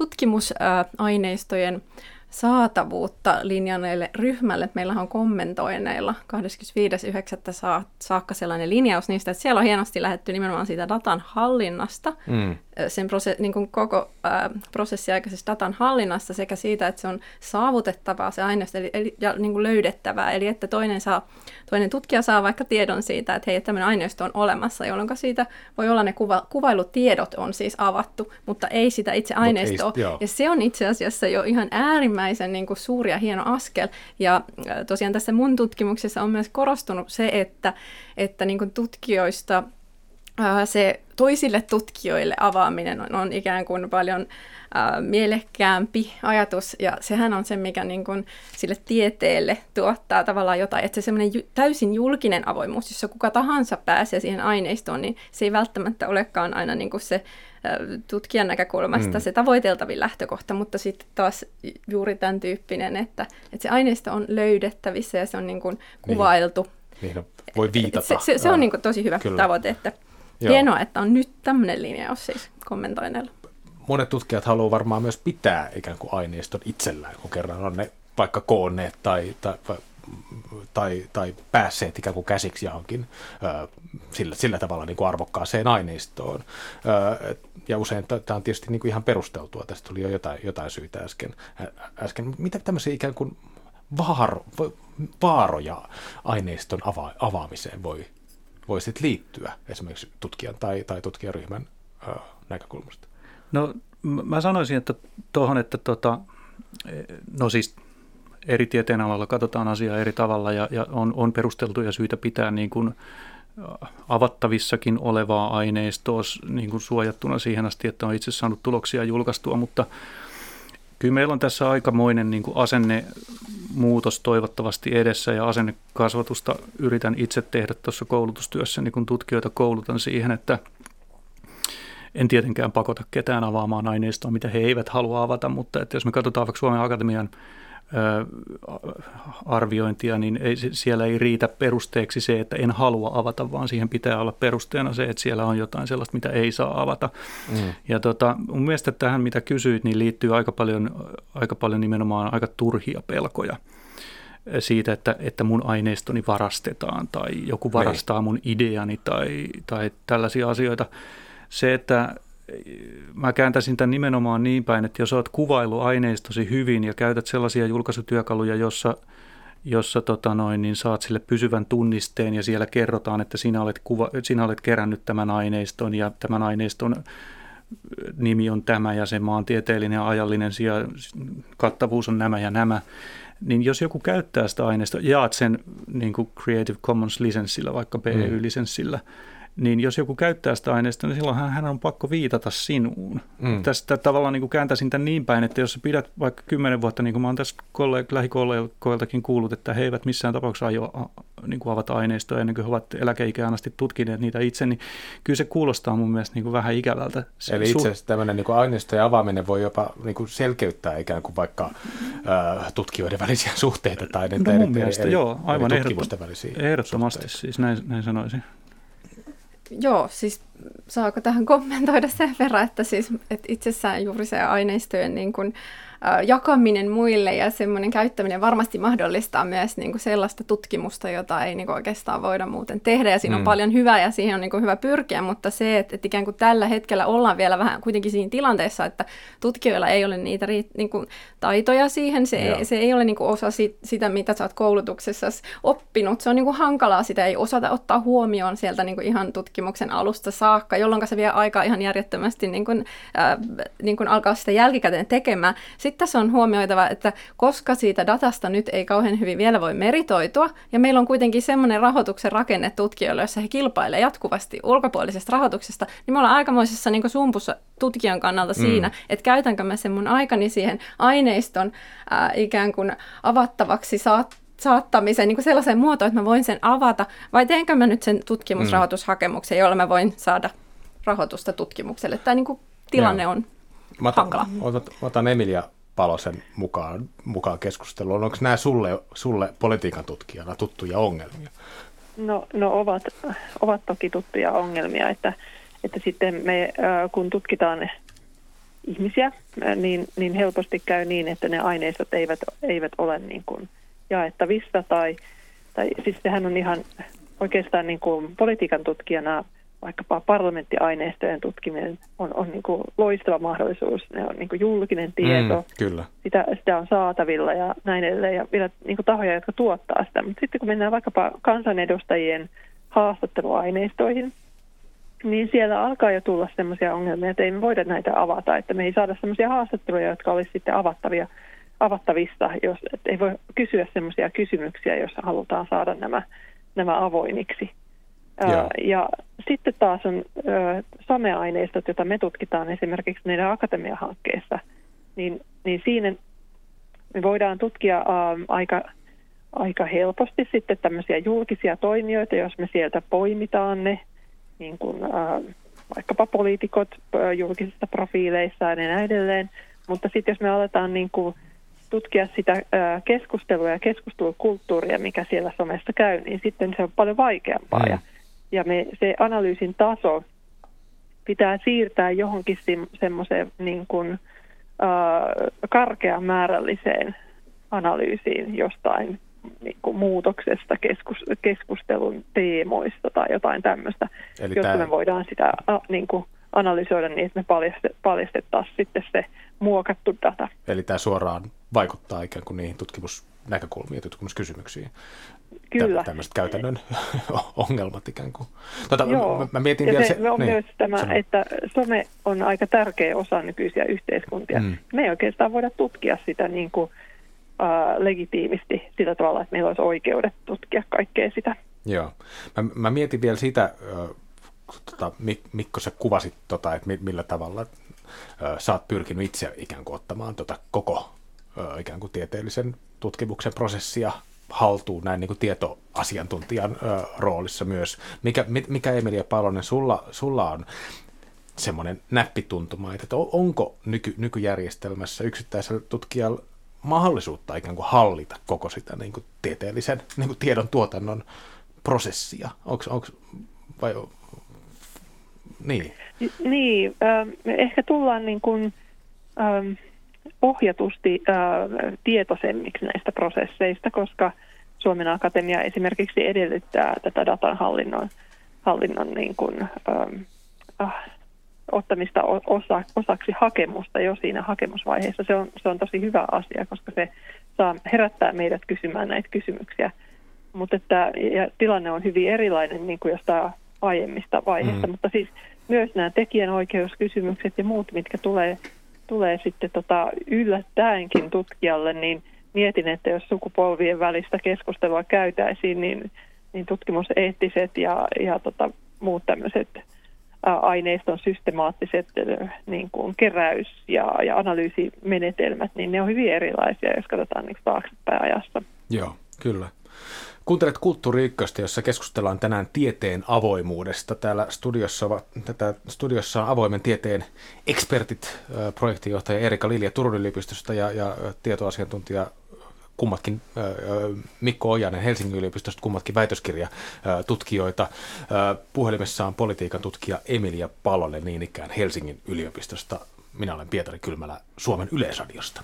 Speaker 3: tutkimusaineistojen saatavuutta linjanneille ryhmälle. Meillä on kommentoineilla kahdeskymmenesviides yhdeksättä saakka sellainen linjaus niistä, että siellä on hienosti lähdetty nimenomaan siitä datan hallinnasta, mm. sen prose- niin kuin koko äh, prosessiaikaisesta datan hallinnasta sekä siitä, että se on saavutettavaa se aineisto eli, eli, ja niin kuin löydettävää, eli että toinen, saa, toinen tutkija saa vaikka tiedon siitä, että hei, tämmöinen aineisto on olemassa, jolloin siitä voi olla ne kuva- kuvailutiedot on siis avattu, mutta ei sitä itse aineistoa. Ei, ja se on itse asiassa jo ihan äärimmäisen niin kuin suuri ja hieno askel. Ja tosiaan tässä mun tutkimuksessa on myös korostunut se, että, että niin kuin tutkijoista ää, se toisille tutkijoille avaaminen on, on ikään kuin paljon ää, mielekkäämpi ajatus, ja sehän on se, mikä niin kuin sille tieteelle tuottaa tavallaan jotain, että se semmoinen ju- täysin julkinen avoimuus, jossa kuka tahansa pääsee siihen aineistoon, niin se ei välttämättä olekaan aina niin kuin se ää, tutkijan näkökulmasta mm. se tavoiteltavin lähtökohta, mutta sitten taas juuri tämän tyyppinen, että, että se aineisto on löydettävissä ja se on niin kuin kuvailtu.
Speaker 2: Niin, niin voi viitata.
Speaker 3: Se, se, se on niin kuin tosi hyvä Kyllä. tavoite, että Joo. hienoa, että on nyt tämmöinen linjaus siis kommentoineilla.
Speaker 2: Monet tutkijat haluaa varmaan myös pitää ikään kuin aineiston itsellään, kun kerran on ne vaikka koonneet tai, tai, tai, tai päässeet ikään kuin käsiksi johonkin ö, sillä, sillä tavalla niin kuin arvokkaaseen aineistoon. Ö, ja usein tämä on tietysti niin kuin ihan perusteltua. Tästä tuli jo jotain, jotain syitä äsken. äsken. Mitä tämmöisiä ikään kuin vaaro, vaaroja aineiston ava, avaamiseen voi voi sitten liittyä esimerkiksi tutkijan tai, tai tutkijaryhmän ö, näkökulmasta?
Speaker 1: No mä sanoisin, että tuohon, että tota, no siis eri tieteenaloilla katsotaan asiaa eri tavalla ja, ja on, on perusteltuja syitä pitää niin kuin avattavissakin olevaa aineistoa niin kuin suojattuna siihen asti, että on itse saanut tuloksia julkaistua, mutta kyllä meillä on tässä aikamoinen niin kuin asennemuutos toivottavasti edessä, ja asennekasvatusta yritän itse tehdä tuossa koulutustyössä, niin kun tutkijoita koulutan siihen, että, en tietenkään pakota ketään avaamaan aineistoa, mitä he eivät halua avata, mutta että jos me katsotaan vaikka Suomen Akatemian arviointia, niin ei, siellä ei riitä perusteeksi se, että en halua avata, vaan siihen pitää olla perusteena se, että siellä on jotain sellaista, mitä ei saa avata. Mm. Ja tota, mun mielestä tähän, mitä kysyit, niin liittyy aika paljon, aika paljon nimenomaan aika turhia pelkoja siitä, että, että mun aineistoni varastetaan tai joku varastaa mun ideani tai, tai tällaisia asioita. Se, että mä kääntäisin tämän nimenomaan niin päin, että jos olet kuvaillut aineistosi hyvin ja käytät sellaisia julkaisutyökaluja, jossa, jossa tota noin, niin saat sille pysyvän tunnisteen ja siellä kerrotaan, että sinä olet, kuva, sinä olet kerännyt tämän aineiston ja tämän aineiston nimi on tämä ja sen maantieteellinen ja ajallinen sija, kattavuus on nämä ja nämä, niin jos joku käyttää sitä aineistoa, jaat sen niin kuin Creative Commons-lisenssillä, vaikka P E Y-lisenssillä, niin jos joku käyttää sitä aineista, niin silloin hän on pakko viitata sinuun. Mm. Tästä tavallaan niin kuin kääntäisin tämän niin päin, että jos sä pidät vaikka kymmenen vuotta, niin kuin mä oon tässä kolleg- lähikollegoiltakin kuullut, että he eivät missään tapauksessa aio niin kuin avata aineistoa ennen kuin he ovat eläkeikään asti tutkineet niitä itse, niin kyllä se kuulostaa mun mielestä niin kuin vähän ikävältä.
Speaker 2: Eli itse asiassa tämmöinen niin kuin aineistojen avaaminen voi jopa niin kuin selkeyttää ikään kuin vaikka äh, tutkijoiden välisiä suhteita tai
Speaker 1: no mun mielestä, eri, joo, aivan
Speaker 2: tutkimusten välisiä
Speaker 1: ehdottomasti,
Speaker 2: suhteita.
Speaker 1: Siis näin, näin sanoisin.
Speaker 3: Joo, siis saako tähän kommentoida sen verran, että, siis, että itsessään juuri se aineistojen niin kuin, ä, jakaminen muille ja semmoinen käyttäminen varmasti mahdollistaa myös niin kuin sellaista tutkimusta, jota ei niin kuin oikeastaan voida muuten tehdä. Ja siinä mm. on paljon hyvää ja siihen on niin kuin hyvä pyrkiä, mutta se, että, että ikään kuin tällä hetkellä ollaan vielä vähän kuitenkin siinä tilanteessa, että tutkijoilla ei ole niitä niin kuin, taitoja siihen, se, ei, se ei ole niin kuin osa sit, sitä, mitä sä oot koulutuksessa oppinut. Se on niin kuin hankalaa, sitä ei osata ottaa huomioon sieltä niin kuin ihan tutkimuksen alusta saakka, jolloin se vie aikaa ihan järjettömästi niin kuin, äh, niin kuin alkaa sitä jälkikäteen tekemään. Sitten tässä on huomioitava, että koska siitä datasta nyt ei kauhean hyvin vielä voi meritoitua, ja meillä on kuitenkin semmoinen rahoituksen rakenne tutkijoille, jossa he kilpailevat jatkuvasti ulkopuolisesta rahoituksesta, niin me ollaan aikamoisessa niin kuin sumpussa tutkijan kannalta siinä, mm. että käytänkö mä sen mun aikani siihen aineiston äh, ikään kuin avattavaksi saat saattamisen niin kuin sellaiseen muotoon, että mä voin sen avata, vai teenkö mä nyt sen tutkimusrahoitushakemuksen, jolla mä voin saada rahoitusta tutkimukselle. Tämä niin kuin tilanne on
Speaker 2: mä otan,
Speaker 3: hankala.
Speaker 2: Otan, otan Emilia Palosen mukaan, mukaan keskusteluun. Onko nämä sulle, sulle politiikan tutkijana tuttuja ongelmia?
Speaker 4: No, no ovat, ovat toki tuttuja ongelmia, että, että sitten me kun tutkitaan ihmisiä, niin, niin helposti käy niin, että ne aineistot eivät, eivät ole niin kuin jaettavissa tai, tai siis sehän on ihan oikeastaan niin kuin politiikan tutkijana vaikkapa parlamenttiaineistojen tutkiminen on, on niin kuin loistava mahdollisuus. Ne on niin kuin julkinen tieto,
Speaker 2: mm, kyllä.
Speaker 4: Sitä, sitä on saatavilla ja näin edelleen ja vielä niin kuin tahoja, jotka tuottaa sitä. Mutta sitten kun mennään vaikkapa kansanedustajien haastatteluaineistoihin, niin siellä alkaa jo tulla sellaisia ongelmia, että ei me voida näitä avata, että me ei saada sellaisia haastatteluja, jotka olisi sitten avattavia avattavista, jos et ei voi kysyä sellaisia kysymyksiä, jos halutaan saada nämä, nämä avoimiksi. Ää, ja sitten taas on ää, someaineistot, joita me tutkitaan esimerkiksi meidän akatemiahankkeessa, niin, niin siinä me voidaan tutkia ää, aika, aika helposti sitten tämmöisiä julkisia toimijoita, jos me sieltä poimitaan ne, niin kuin ää, vaikkapa poliitikot ää, julkisissa profiileissa ja näin edelleen, mutta sitten jos me aletaan niin kuin tutkia sitä keskustelua ja keskustelukulttuuria, mikä siellä somessa käy, niin sitten se on paljon vaikeampaa. Mm. Ja, ja me, se analyysin taso pitää siirtää johonkin semmoiseen niin kuin, äh, karkean määrälliseen analyysiin jostain niin kuin muutoksesta, keskus, keskustelun teemoista tai jotain tämmöistä, eli jotta tämä me voidaan sitä äh, niin kuin analysoida niin, että me paljastettaisiin sitten se muokattu data.
Speaker 2: Eli tämä suoraan vaikuttaa ikään kuin niihin tutkimusnäkökulmiin ja tutkimuskysymyksiin.
Speaker 4: Kyllä.
Speaker 2: Tä, tämmöiset käytännön ongelmat ikään kuin. Tuota,
Speaker 4: Joo,
Speaker 2: mä, mä mietin
Speaker 4: ja
Speaker 2: vielä
Speaker 4: se,
Speaker 2: se,
Speaker 4: on
Speaker 2: niin,
Speaker 4: myös tämä,
Speaker 2: sano.
Speaker 4: että some on aika tärkeä osa nykyisiä yhteiskuntia. Mm. Me ei oikeastaan voida tutkia sitä niin kuin, äh, legitiimisti sillä tavalla, että meillä olisi oikeudet tutkia kaikkea sitä.
Speaker 2: Joo. Mä, mä mietin vielä sitä, äh, tota, Mikko, sä kuvasit, tota, että millä tavalla äh, sä oot pyrkinyt itse ikään kuin ottamaan tota koko äh, ikään kuin tieteellisen tutkimuksen prosessia haltuun näin niin kuin tietoasiantuntijan ö, roolissa myös. Mikä, mikä Emilia Palonen, sulla, sulla on semmoinen näppituntuma, että onko nyky, nykyjärjestelmässä yksittäisellä tutkijalla mahdollisuutta ikään kuin hallita koko sitä niin kuin tieteellisen niin kuin tiedon tuotannon prosessia? Onko, onko, vai, niin.
Speaker 4: Niin, äh, me ehkä tullaan niin kuin, äh, ohjatusti äh, tietoisemmiksi näistä prosesseista, koska Suomen Akatemia esimerkiksi edellyttää tätä datan hallinnon, hallinnon niin kuin, äh, äh, ottamista osa, osaksi hakemusta jo siinä hakemusvaiheessa. Se on, se on tosi hyvä asia, koska se saa herättää meidät kysymään näitä kysymyksiä. Mutta että, ja tilanne on hyvin erilainen niin kuin jostain aiemmista vaiheista, mm. mutta siis myös nämä tekijänoikeuskysymykset ja muut, mitkä tulee, tulee sitten tota yllättäenkin tutkijalle, niin mietin, että jos sukupolvien välistä keskustelua käytäisiin, niin, niin tutkimuseettiset ja, ja tota, muut tämmöiset aineiston systemaattiset niin kuin keräys- ja, ja analyysimenetelmät, niin ne on hyvin erilaisia, jos katsotaan niin taaksepäin ajassa.
Speaker 2: Joo, kyllä. Kuuntelet Kulttuuri Ykköstä, jossa keskustellaan tänään tieteen avoimuudesta. Täällä studiossa, ovat, tätä studiossa on avoimen tieteen ekspertit, projektinjohtaja Eerika Lilja Turun yliopistosta ja, ja tietoasiantuntija kummatkin Mikko Ojanen Helsingin yliopistosta, kummatkin väitöskirjatutkijoita. Puhelimessa on politiikan tutkija Emilia Palonen niin ikään Helsingin yliopistosta. Minä olen Pietari Kylmälä Suomen Yleisradiosta.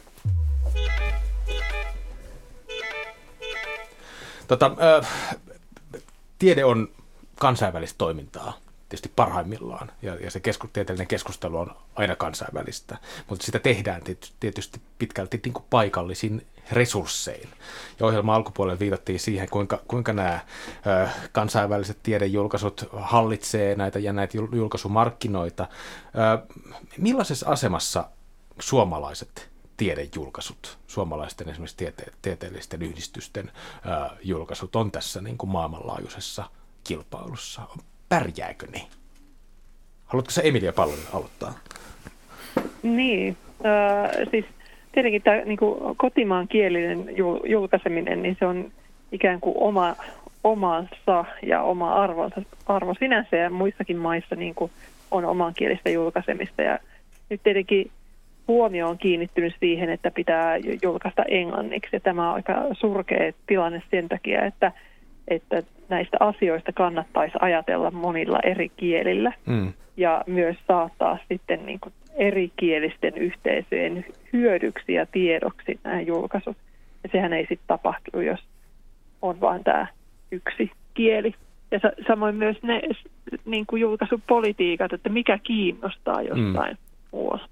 Speaker 2: Tota, äh, tiede on kansainvälistä toimintaa tietysti parhaimmillaan, ja, ja se kesku, tieteellinen keskustelu on aina kansainvälistä, mutta sitä tehdään tietysti pitkälti niin kuin paikallisin resurssein. Ja ohjelman alkupuolella viitattiin siihen, kuinka, kuinka nämä äh, kansainväliset tiedejulkaisut hallitsee näitä ja näitä julkaisumarkkinoita. Äh, millaisessa asemassa suomalaiset tiedejulkaisut, suomalaisten esimerkiksi tiete- tieteellisten yhdistysten ää, julkaisut on tässä niin kuin maailmanlaajuisessa kilpailussa. Pärjääkö ne? Haluatko sä Emilia Palonen aloittaa?
Speaker 4: Niin, äh, siis tietenkin tämä niin kuin kotimaan kielinen julkaiseminen, niin se on ikään kuin oma, omansa ja oma arvonsa, arvo sinänsä, ja muissakin maissa niin kuin on omankielistä julkaisemista. Ja nyt tietenkin huomio on kiinnittynyt siihen, että pitää julkaista englanniksi. Ja tämä on aika surkea tilanne sen takia, että, että näistä asioista kannattaisi ajatella monilla eri kielillä. Mm. Ja myös saattaa sitten niin kuin erikielisten yhteisöjen hyödyksi ja tiedoksi nämä julkaisut. Ja sehän ei sitten tapahtu, jos on vain tämä yksi kieli. Ja sa- samoin myös ne niin kuin julkaisupolitiikat, että mikä kiinnostaa jostain mm. muualla.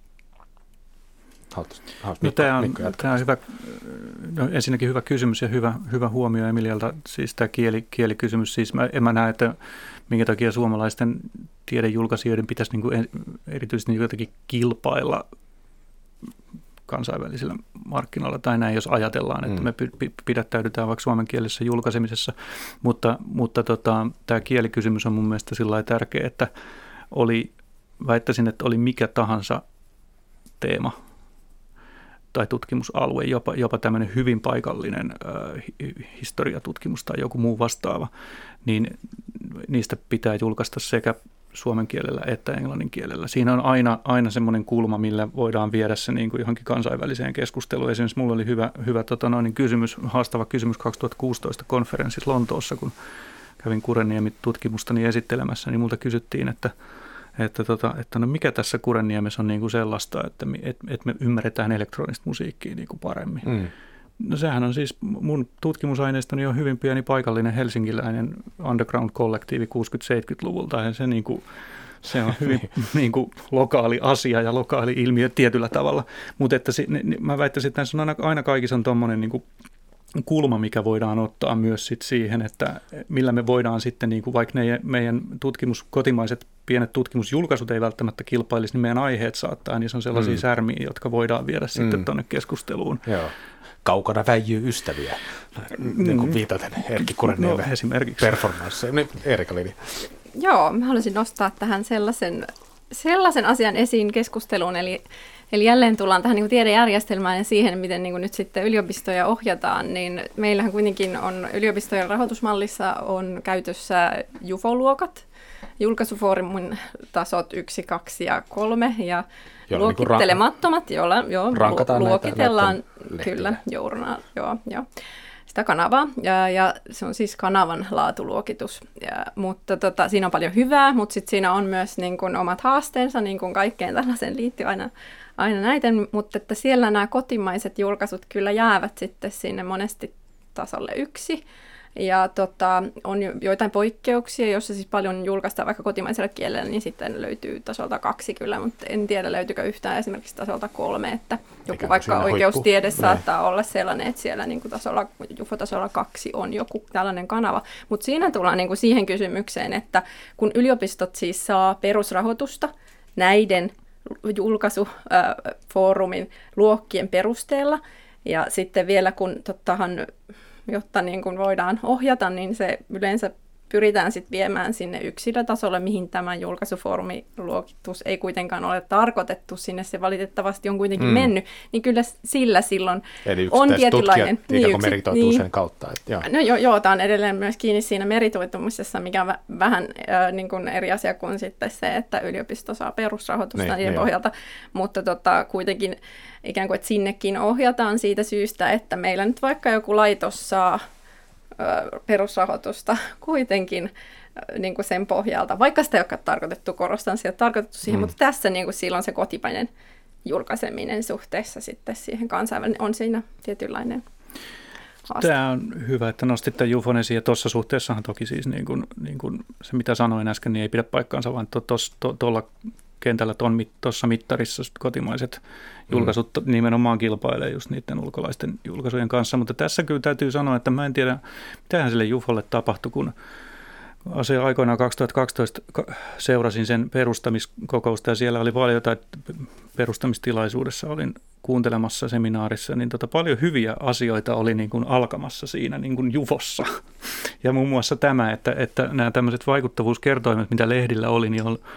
Speaker 1: No, tämä, on, tämä on hyvä, no, ensinnäkin hyvä kysymys ja hyvä, hyvä huomio Emilialta, siis tämä kieli, kielikysymys. Siis mä, en mä näe, että minkä takia suomalaisten tiedejulkaisijoiden pitäisi niin kuin erityisesti niin jotenkin kilpailla kansainvälisillä markkinoilla tai näin, jos ajatellaan, että mm. me pidättäydytään vaikka suomenkielisessä julkaisemisessa. Mutta, mutta tota, tämä kielikysymys on mun mielestä sillä lailla tärkeä, että oli, väittäisin, että oli mikä tahansa teema tai tutkimusalue, jopa, jopa tämmöinen hyvin paikallinen äh, historiatutkimus tai joku muu vastaava, niin niistä pitää julkaista sekä suomen kielellä että englannin kielellä. Siinä on aina, aina semmoinen kulma, millä voidaan viedä se niin kuin johonkin kansainväliseen keskusteluun. Esimerkiksi mulla oli hyvä, hyvä tota noin, kysymys, haastava kysymys kaksituhattakuusitoista konferenssissa Lontoossa, kun kävin Kurenniemi-tutkimustani esittelemässä, niin multa kysyttiin, että Että, tota, että no mikä tässä Kurenniemessä on niin kuin sellaista, että et, et me ymmärretään elektronista musiikkia niin kuin paremmin. Mm. No sehän on siis, mun tutkimusaineistoni on hyvin pieni paikallinen helsinkiläinen underground-kollektiivi kuusikymmentä-seitsemänkymmentäluvulta. Ja se, niin kuin, se on hyvin niin kuin lokaali asia ja lokaali ilmiö tietyllä tavalla. Mutta että se, mä väittäisin, että tässä on aina, aina kaikissa on tommoinen niin kuin kulma, mikä voidaan ottaa myös sit siihen, että millä me voidaan sitten, niin kuin vaikka ne meidän tutkimus, kotimaiset pienet tutkimusjulkaisut ei välttämättä kilpailisi, niin meidän aiheet saattaa, niin se on sellaisia mm. särmiä, jotka voidaan viedä mm. sitten tuonne keskusteluun. Joo.
Speaker 2: Kaukana väijyy ystäviä, mm. niin kuin viitaten Erkki Kurenniemen no,
Speaker 1: esimerkiksi
Speaker 2: performansseen. Niin, Eerika Lilja.
Speaker 3: Joo, mä haluaisin nostaa tähän sellaisen, sellaisen asian esiin keskusteluun, eli Eli jälleen tullaan tähän niin kuin tiedejärjestelmään ja siihen, miten niin kuin nyt sitten yliopistoja ohjataan, niin meillähän kuitenkin on yliopistojen rahoitusmallissa on käytössä J U F O-luokat, julkaisufoorumin tasot yksi, kaksi ja kolme ja
Speaker 2: Joo,
Speaker 3: luokittelemattomat, joilla jo luokitellaan
Speaker 2: näitä,
Speaker 3: kyllä journaa, joo, joo, sitä kanavaa. Ja, ja se on siis kanavan laatuluokitus. Ja, mutta tota, siinä on paljon hyvää, mutta sitten siinä on myös niin kun, omat haasteensa, niin kuin kaikkeen tällaiseen liittyy aina, aina näitä, mutta että siellä nämä kotimaiset julkaisut kyllä jäävät sitten sinne monesti tasolle yksi. Ja tota, on joitain poikkeuksia, joissa siis paljon julkaistaan vaikka kotimaisella kielellä, niin sitten löytyy tasolta kaksi kyllä, mutta en tiedä löytyykö yhtään esimerkiksi tasolta kolme, että joku Eikä vaikka oikeustiede huippu. saattaa ne. olla sellainen, että siellä niin kuin tasolla, J U F O-tasolla kaksi on joku tällainen kanava. Mutta siinä tullaan niin kuin siihen kysymykseen, että kun yliopistot siis saa perusrahoitusta näiden julkaisufoorumin luokkien perusteella, ja sitten vielä kun tottahan jotta niin kuin voidaan ohjata, niin se yleensä pyritään sitten viemään sinne yksilötasolle, mihin tämä julkaisufoorumiluokitus ei kuitenkaan ole tarkoitettu, sinne se valitettavasti on kuitenkin mm. mennyt, niin kyllä sillä silloin
Speaker 2: Eli
Speaker 3: on tietynlainen...
Speaker 2: Eli niin, meritoituu niin, sen kautta. Että, joo.
Speaker 3: No joo, joo, tämä on edelleen myös kiinni siinä meritoitumisessa, mikä on v- vähän äh, niin kuin eri asia kuin sitten se, että yliopisto saa perusrahoitusta niin, niiden niin pohjalta, mutta tota, kuitenkin ikään kuin, että sinnekin ohjataan siitä syystä, että meillä nyt vaikka joku laitos saa perusrahoitusta kuitenkin niin kuin sen pohjalta, vaikka sitä ei ole tarkoitettu, korostan sieltä tarkoitettu siihen, mm. mutta tässä niin kuin silloin se kotimainen julkaiseminen suhteessa sitten siihen kansainvälinen on siinä tietynlainen haaste.
Speaker 1: Tämä on hyvä, että nostit tämän J U F O:n esiin, ja tuossa suhteessahan toki siis niin kuin, niin kuin se, mitä sanoin äsken, niin ei pidä paikkaansa, vaan tuolla to, kentällä tuossa mittarissa kotimaiset julkaisut mm. nimenomaan kilpailee just niiden ulkolaisten julkaisujen kanssa, mutta tässä kyllä täytyy sanoa, että mä en tiedä, mitähän sille J U F Olle tapahtui, kun asia aikoinaan kaksituhattakaksitoista seurasin sen perustamiskokousta, ja siellä oli paljon jotain perustamistilaisuudessa, olin kuuntelemassa seminaarissa, niin tota paljon hyviä asioita oli niin kuin alkamassa siinä niin kuin J U F Ossa. Ja muun muassa tämä, että, että nämä tämmöiset vaikuttavuuskertoimet, mitä lehdillä oli, niin on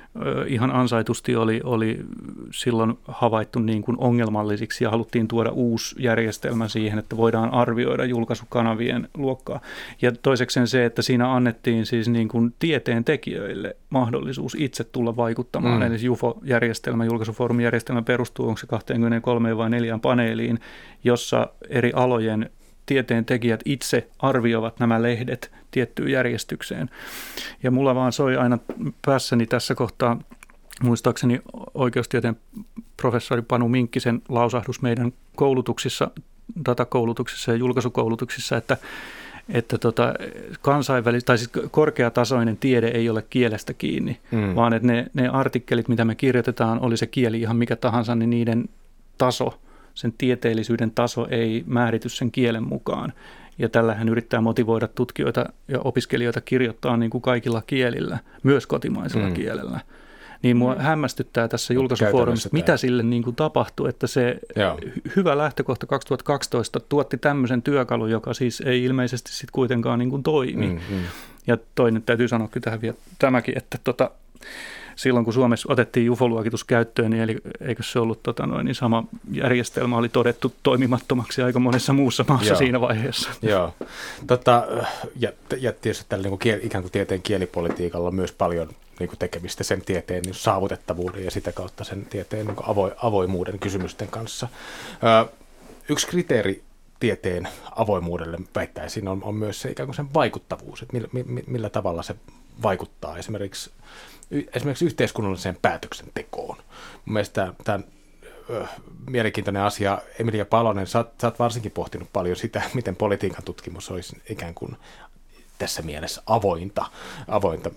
Speaker 1: ihan ansaitusti oli, oli silloin havaittu niin kuin ongelmallisiksi ja haluttiin tuoda uusi järjestelmä siihen, että voidaan arvioida julkaisukanavien luokkaa. Ja toisekseen se, että siinä annettiin siis niin kuin tieteen tekijöille mahdollisuus itse tulla vaikuttamaan. Mm. Eli J U F O-järjestelmä, julkaisufoorumijärjestelmä perustuu, onko se kaksikymmentäkolme vai neljään paneeliin, jossa eri alojen tieteen tekijät itse arvioivat nämä lehdet tiettyyn järjestykseen. Ja mulla vaan soi aina päässäni tässä kohtaa, muistaakseni oikeustieteen professori Panu Minkkisen lausahdus meidän koulutuksissa, datakoulutuksissa ja julkaisukoulutuksissa, että, että tota, kansainvälis- tai siis korkeatasoinen tiede ei ole kielestä kiinni, mm. vaan että ne, ne artikkelit, mitä me kirjoitetaan, oli se kieli ihan mikä tahansa, niin niiden taso, sen tieteellisyyden taso ei määrity sen kielen mukaan. Ja tällä hän yrittää motivoida tutkijoita ja opiskelijoita kirjoittaa niin kuin kaikilla kielillä, myös kotimaisella mm. kielellä. Niin mua mm. hämmästyttää tässä julkaisufoorumissa, mitä sille niin kuin tapahtui, että se Joo. hyvä lähtökohta kaksituhattakaksitoista tuotti tämmöisen työkalun, joka siis ei ilmeisesti sitten kuitenkaan niin kuin toimi. Mm, mm. Ja toinen täytyy sanoa kyllä tähän vielä tämäkin, että tota, silloin kun Suomessa otettiin J U F O-luokitus käyttöön, niin eli, eikö se ollut tota noin, niin sama järjestelmä oli todettu toimimattomaksi aika monessa muussa maassa Joo. siinä vaiheessa.
Speaker 2: Joo, tota, ja, ja tietysti tällä niin kuin kiel, ikään kuin tieteen kielipolitiikalla on myös paljon niin kuin tekemistä sen tieteen niin saavutettavuuden ja sitä kautta sen tieteen niin kuin avo, avoimuuden kysymysten kanssa. Ö, yksi kriteeri tieteen avoimuudelle väittäisin on, on myös se ikään kuin sen vaikuttavuus, että millä, millä tavalla se vaikuttaa esimerkiksi esimerkiksi yhteiskunnalliseen päätöksentekoon. Mun mielestä tämä on mielenkiintoinen asia. Emilia Palonen, sä, sä oot varsinkin pohtinut paljon sitä, miten politiikan tutkimus olisi ikään kuin tässä mielessä avointa, avointa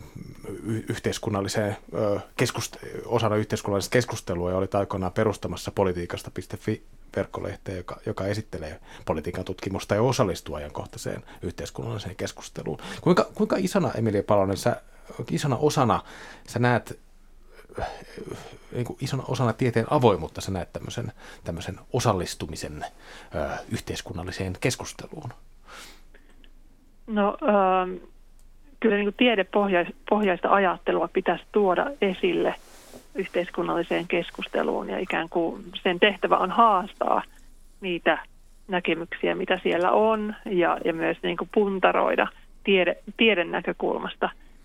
Speaker 2: yhteiskunnalliseen, keskust- osana yhteiskunnallista keskustelua, ja olit aikoinaan perustamassa politiikasta piste fi verkkolehteä, joka, joka esittelee politiikan tutkimusta ja osallistuu ajankohtaiseen yhteiskunnalliseen keskusteluun. Kuinka, kuinka isona, Emilia Palonen, sä isona osana sä näet, niin kuin isona osana tieteen avoimuutta sä näet tämmöisen, tämmöisen osallistumisen ö, yhteiskunnalliseen keskusteluun?
Speaker 4: No äh, kyllä niin kuin tiedepohjaista ajattelua pitäisi tuoda esille yhteiskunnalliseen keskusteluun, ja ikään kuin sen tehtävä on haastaa niitä näkemyksiä, mitä siellä on, ja, ja myös niin kuin puntaroida tiede, tieden näkökulmasta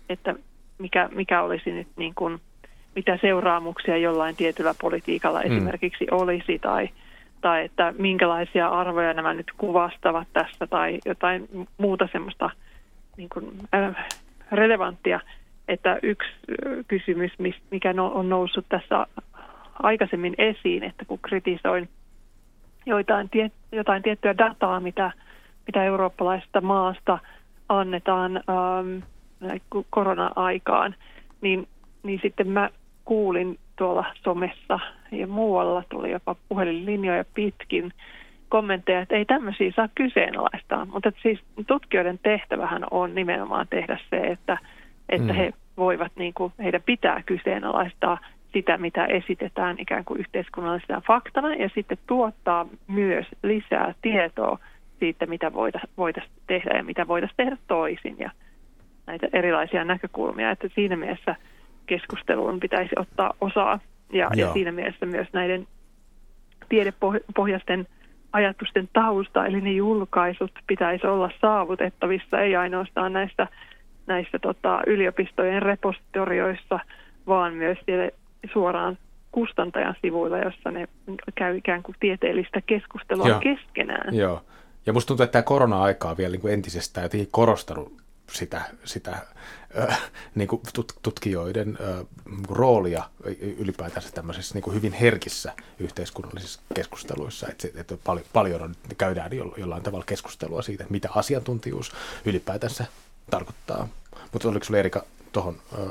Speaker 4: että mikä, mikä olisi nyt niin kuin, mitä seuraamuksia jollain tietyllä politiikalla mm. esimerkiksi olisi, tai, tai että minkälaisia arvoja nämä nyt kuvastavat tässä, tai jotain muuta semmoista niin kuin, äh, relevanttia. Että yksi kysymys, mikä on noussut tässä aikaisemmin esiin, että kun kritisoin joitain, tie, jotain tiettyä dataa, mitä, mitä eurooppalaisesta maasta annetaan ähm, korona-aikaan, niin, niin sitten mä kuulin tuolla somessa ja muualla, tuli jopa puhelinlinjoja pitkin kommentteja, että ei tämmöisiä saa kyseenalaistaa. Mutta siis tutkijoiden tehtävähän on nimenomaan tehdä se, että, että mm. he voivat, niin kuin, heidän pitää kyseenalaistaa sitä, mitä esitetään ikään kuin yhteiskunnallisena faktana, ja sitten tuottaa myös lisää tietoa siitä, mitä voitaisiin voitais tehdä ja mitä voitaisiin tehdä toisin, ja näitä erilaisia näkökulmia. Että siinä mielessä keskusteluun pitäisi ottaa osaa, ja, ja siinä mielessä myös näiden tiedepohjaisten ajatusten tausta, eli ne julkaisut pitäisi olla saavutettavissa, ei ainoastaan näistä, näistä tota, yliopistojen repositorioissa, vaan myös suoraan kustantajan sivuilla, jossa ne käy ikään kuin tieteellistä keskustelua Joo. keskenään.
Speaker 2: Joo. Ja musta tuntuu, että tämä korona-aika on vielä niin kuin entisestään jotenkin korostanut sitä, sitä äh, niin kuin tutkijoiden äh, roolia ylipäätänsä tämmöisissä niin kuin hyvin herkissä yhteiskunnallisissa keskusteluissa. Että, että paljon, paljon on, käydään jollain tavalla keskustelua siitä, mitä asiantuntijuus ylipäätänsä tarkoittaa. Mutta oliko sinulla Erika tuohon äh,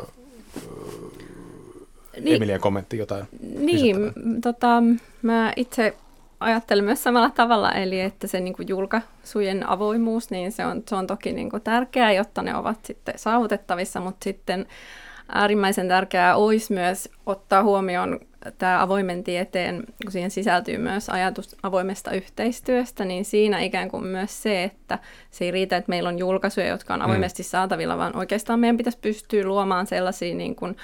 Speaker 2: niin, Emilian kommentti jotain?
Speaker 3: Niin, tota, mä itse ajattelen myös samalla tavalla, eli että se niin kuin julkaisujen avoimuus, niin se on, se on toki niin kuin tärkeää, jotta ne ovat sitten saavutettavissa, mutta sitten äärimmäisen tärkeää olisi myös ottaa huomioon tämä avoimen tieteen, kun siihen sisältyy myös ajatus avoimesta yhteistyöstä, niin siinä ikään kuin myös se, että se ei riitä, että meillä on julkaisuja, jotka on avoimesti saatavilla, vaan oikeastaan meidän pitäisi pystyä luomaan sellaisia niin kuin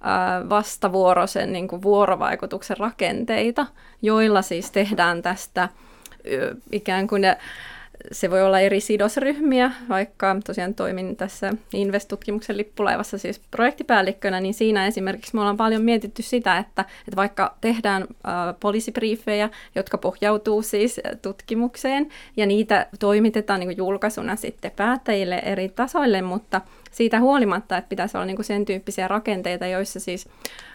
Speaker 3: vastavuoroisen niin kuin vuorovaikutuksen rakenteita, joilla siis tehdään tästä ikään kuin, se voi olla eri sidosryhmiä, vaikka tosiaan toimin tässä Invest-tutkimuksen lippulaivassa siis projektipäällikkönä, niin siinä esimerkiksi me ollaan paljon mietitty sitä, että, että vaikka tehdään äh, poliisibriefejä, jotka pohjautuu siis tutkimukseen, ja niitä toimitetaan niin kuin julkaisuna sitten päättäjille eri tasoille, mutta siitä huolimatta, että pitäisi olla niin kuin sen tyyppisiä rakenteita, joissa siis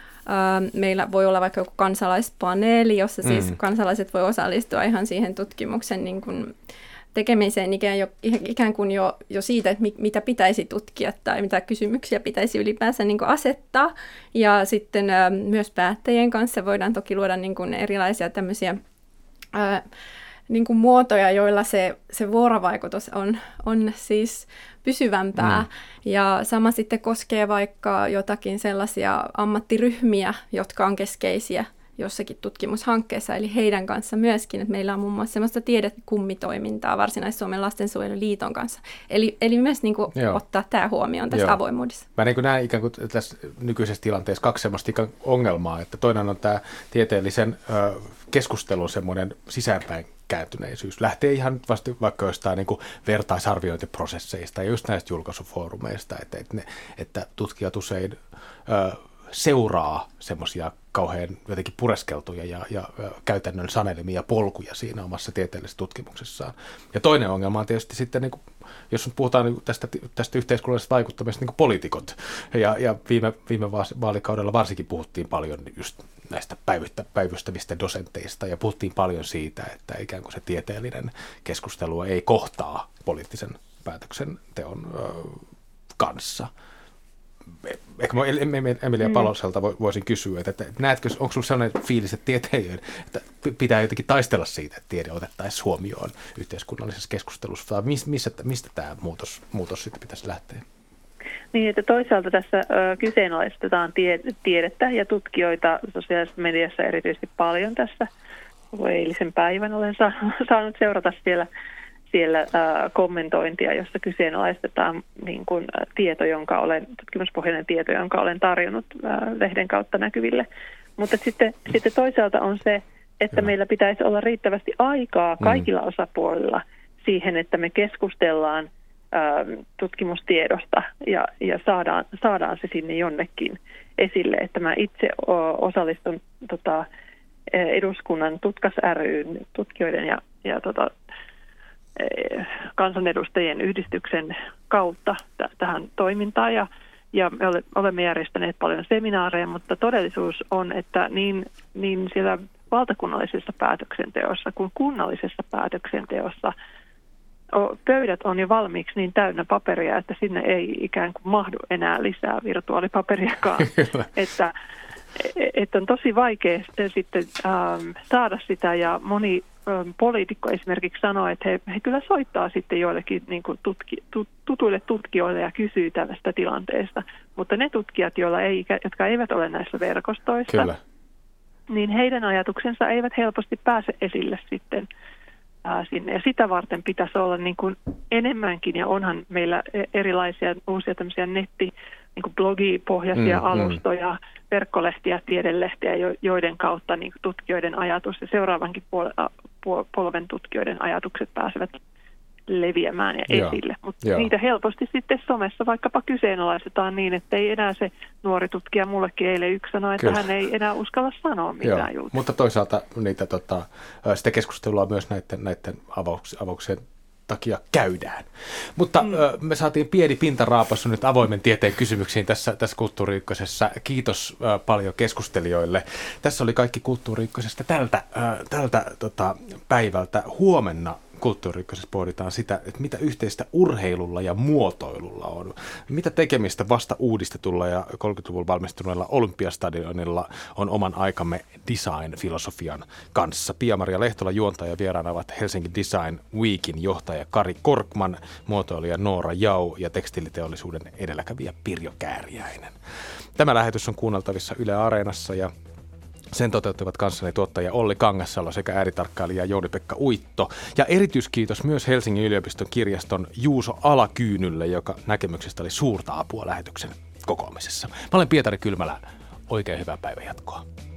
Speaker 3: äh, meillä voi olla vaikka joku kansalaispaneeli, jossa siis mm. kansalaiset voi osallistua ihan siihen tutkimuksen niin kuin tekemiseen ikään, jo, ikään kuin jo, jo siitä, että mitä pitäisi tutkia tai mitä kysymyksiä pitäisi ylipäänsä niin kuin asettaa. Ja sitten ä, myös päättäjien kanssa voidaan toki luoda niin kuin erilaisia tämmöisiä ä, niin kuin muotoja, joilla se, se vuorovaikutus on, on siis pysyvämpää. Mm. Ja sama sitten koskee vaikka jotakin sellaisia ammattiryhmiä, jotka on keskeisiä jossakin tutkimushankkeessa, eli heidän kanssa myöskin, että meillä on muun muassa semmoista tiedekummitoimintaa Varsinais-Suomen lastensuojeluliiton kanssa. Eli, eli myös niin kuin ottaa tämä huomioon tässä Joo. avoimuudessa.
Speaker 2: Mä niin kuin näen ikään kuin tässä nykyisessä tilanteessa kaksi semmoista ikään ongelmaa, että toinen on tämä tieteellisen ö, keskustelun semmoinen sisäänpäin kääntyneisyys. Lähtee ihan vasta vaikka jostain niin kuin vertaisarviointiprosesseista ja just näistä julkaisufoorumeista, että, että, ne, että tutkijat usein ö, seuraa semmoisia kauhean jotenkin pureskeltuja ja, ja, ja käytännön sanelemia polkuja siinä omassa tieteellisessä tutkimuksessaan. Ja toinen ongelma on tietysti sitten, niin kuin, jos nyt puhutaan tästä, tästä yhteiskunnallisesta vaikuttamisesta, niin kuin poliitikot. Ja, ja viime, viime vaalikaudella varsinkin puhuttiin paljon just näistä päivystä, päivystävistä dosenteista ja puhuttiin paljon siitä, että ikään kuin se tieteellinen keskustelu ei kohtaa poliittisen päätöksenteon ö, kanssa. Ehkä Emilia Paloselta voisin kysyä, että, että näetkö, onko sinulla sellainen fiilis, että tieteilijöiden, että pitää jotenkin taistella siitä, että tiede otettaisiin huomioon yhteiskunnallisessa keskustelussa, vai mistä, mistä tämä muutos, muutos sitten pitäisi lähteä?
Speaker 4: Niin, että toisaalta tässä ö, kyseenalaistetaan tie, tiedettä ja tutkijoita sosiaalisessa mediassa erityisesti paljon tässä. Eilisen päivän olen sa- saanut seurata siellä siellä äh, kommentointia, jossa kyseenalaistetaan niin kuin, äh, tieto, jonka olen, tutkimuspohjainen tieto, jonka olen tarjonnut äh, lehden kautta näkyville. Mutta sitten, sitten toisaalta on se, että Kyllä. meillä pitäisi olla riittävästi aikaa kaikilla mm. osapuolilla siihen, että me keskustellaan tutkimustiedosta ja, ja saadaan, saadaan se sinne jonnekin esille. Että mä itse osallistun tota, eduskunnan Tutkas ry:n tutkijoiden ja, ja tota, kansanedustajien yhdistyksen kautta t- tähän toimintaan ja, ja me olemme järjestäneet paljon seminaareja, mutta todellisuus on, että niin, niin siellä valtakunnallisessa päätöksenteossa kuin kunnallisessa päätöksenteossa pöydät on jo valmiiksi niin täynnä paperia, että sinne ei ikään kuin mahdu enää lisää virtuaalipaperiakaan. että, että on tosi vaikea sitten ähm, saada sitä ja moni ähm, poliitikko esimerkiksi sanoo, että he, he kyllä soittaa sitten joillekin niin kuin tutki, tut, tutuille tutkijoille ja kysyy tällaista tilanteesta, mutta ne tutkijat, joilla ei, jotka eivät ole näissä verkostoissa, kyllä. niin heidän ajatuksensa eivät helposti pääse esille sitten ää, sinne. Ja sitä varten pitäisi olla niin kuin enemmänkin, ja onhan meillä erilaisia uusia tämmöisiä netti, niin kuin blogipohjaisia mm, alustoja, mm. verkkolehtiä, tiedelehtiä, joiden kautta niin kuin tutkijoiden ajatus ja seuraavankin polven tutkijoiden ajatukset pääsevät leviämään ja Joo. esille. Mutta niitä helposti sitten somessa vaikkapa kyseenalaistetaan niin, että ei enää se nuori tutkija, mullekin eilen yksi sanoi, että Kyllä. hän ei enää uskalla sanoa mitään juttua.
Speaker 2: Mutta toisaalta niitä, tota, sitä keskustelua myös näiden, näiden avauks, avauksien takia käydään. Mutta mm. ö, me saatiin pieni pintaraapaisu nyt avoimen tieteen kysymyksiin tässä, tässä Kulttuuri Ykkösessä. Kiitos ö, paljon keskustelijoille. Tässä oli kaikki Kulttuuri Ykkösestä tältä, ö, tältä tota, päivältä. Huomenna Kulttuuri Ykkösessä pohditaan sitä, että mitä yhteistä urheilulla ja muotoilulla on. Mitä tekemistä vasta uudistetulla ja kolmekymmentäluvulla valmistuneella Olympiastadionilla on oman aikamme design-filosofian kanssa. Pia-Maria Lehtola juontaja ja vieraana ovat Helsingin Design Weekin johtaja Kari Korkman, muotoilija Noora Jau ja tekstiiliteollisuuden edelläkävijä Pirjo Kääriäinen. Tämä lähetys on kuunneltavissa Yle Areenassa ja sen toteuttivat kanssani tuottaja Olli Kangassalo sekä ääritarkkailija Jouni-Pekka Uitto. Ja erityiskiitos myös Helsingin yliopiston kirjaston Juuso Alakyynylle, joka näkemyksestä oli suurta apua lähetyksen kokoamisessa. Mä olen Pietari Kylmälä. Oikein hyvää päivänjatkoa.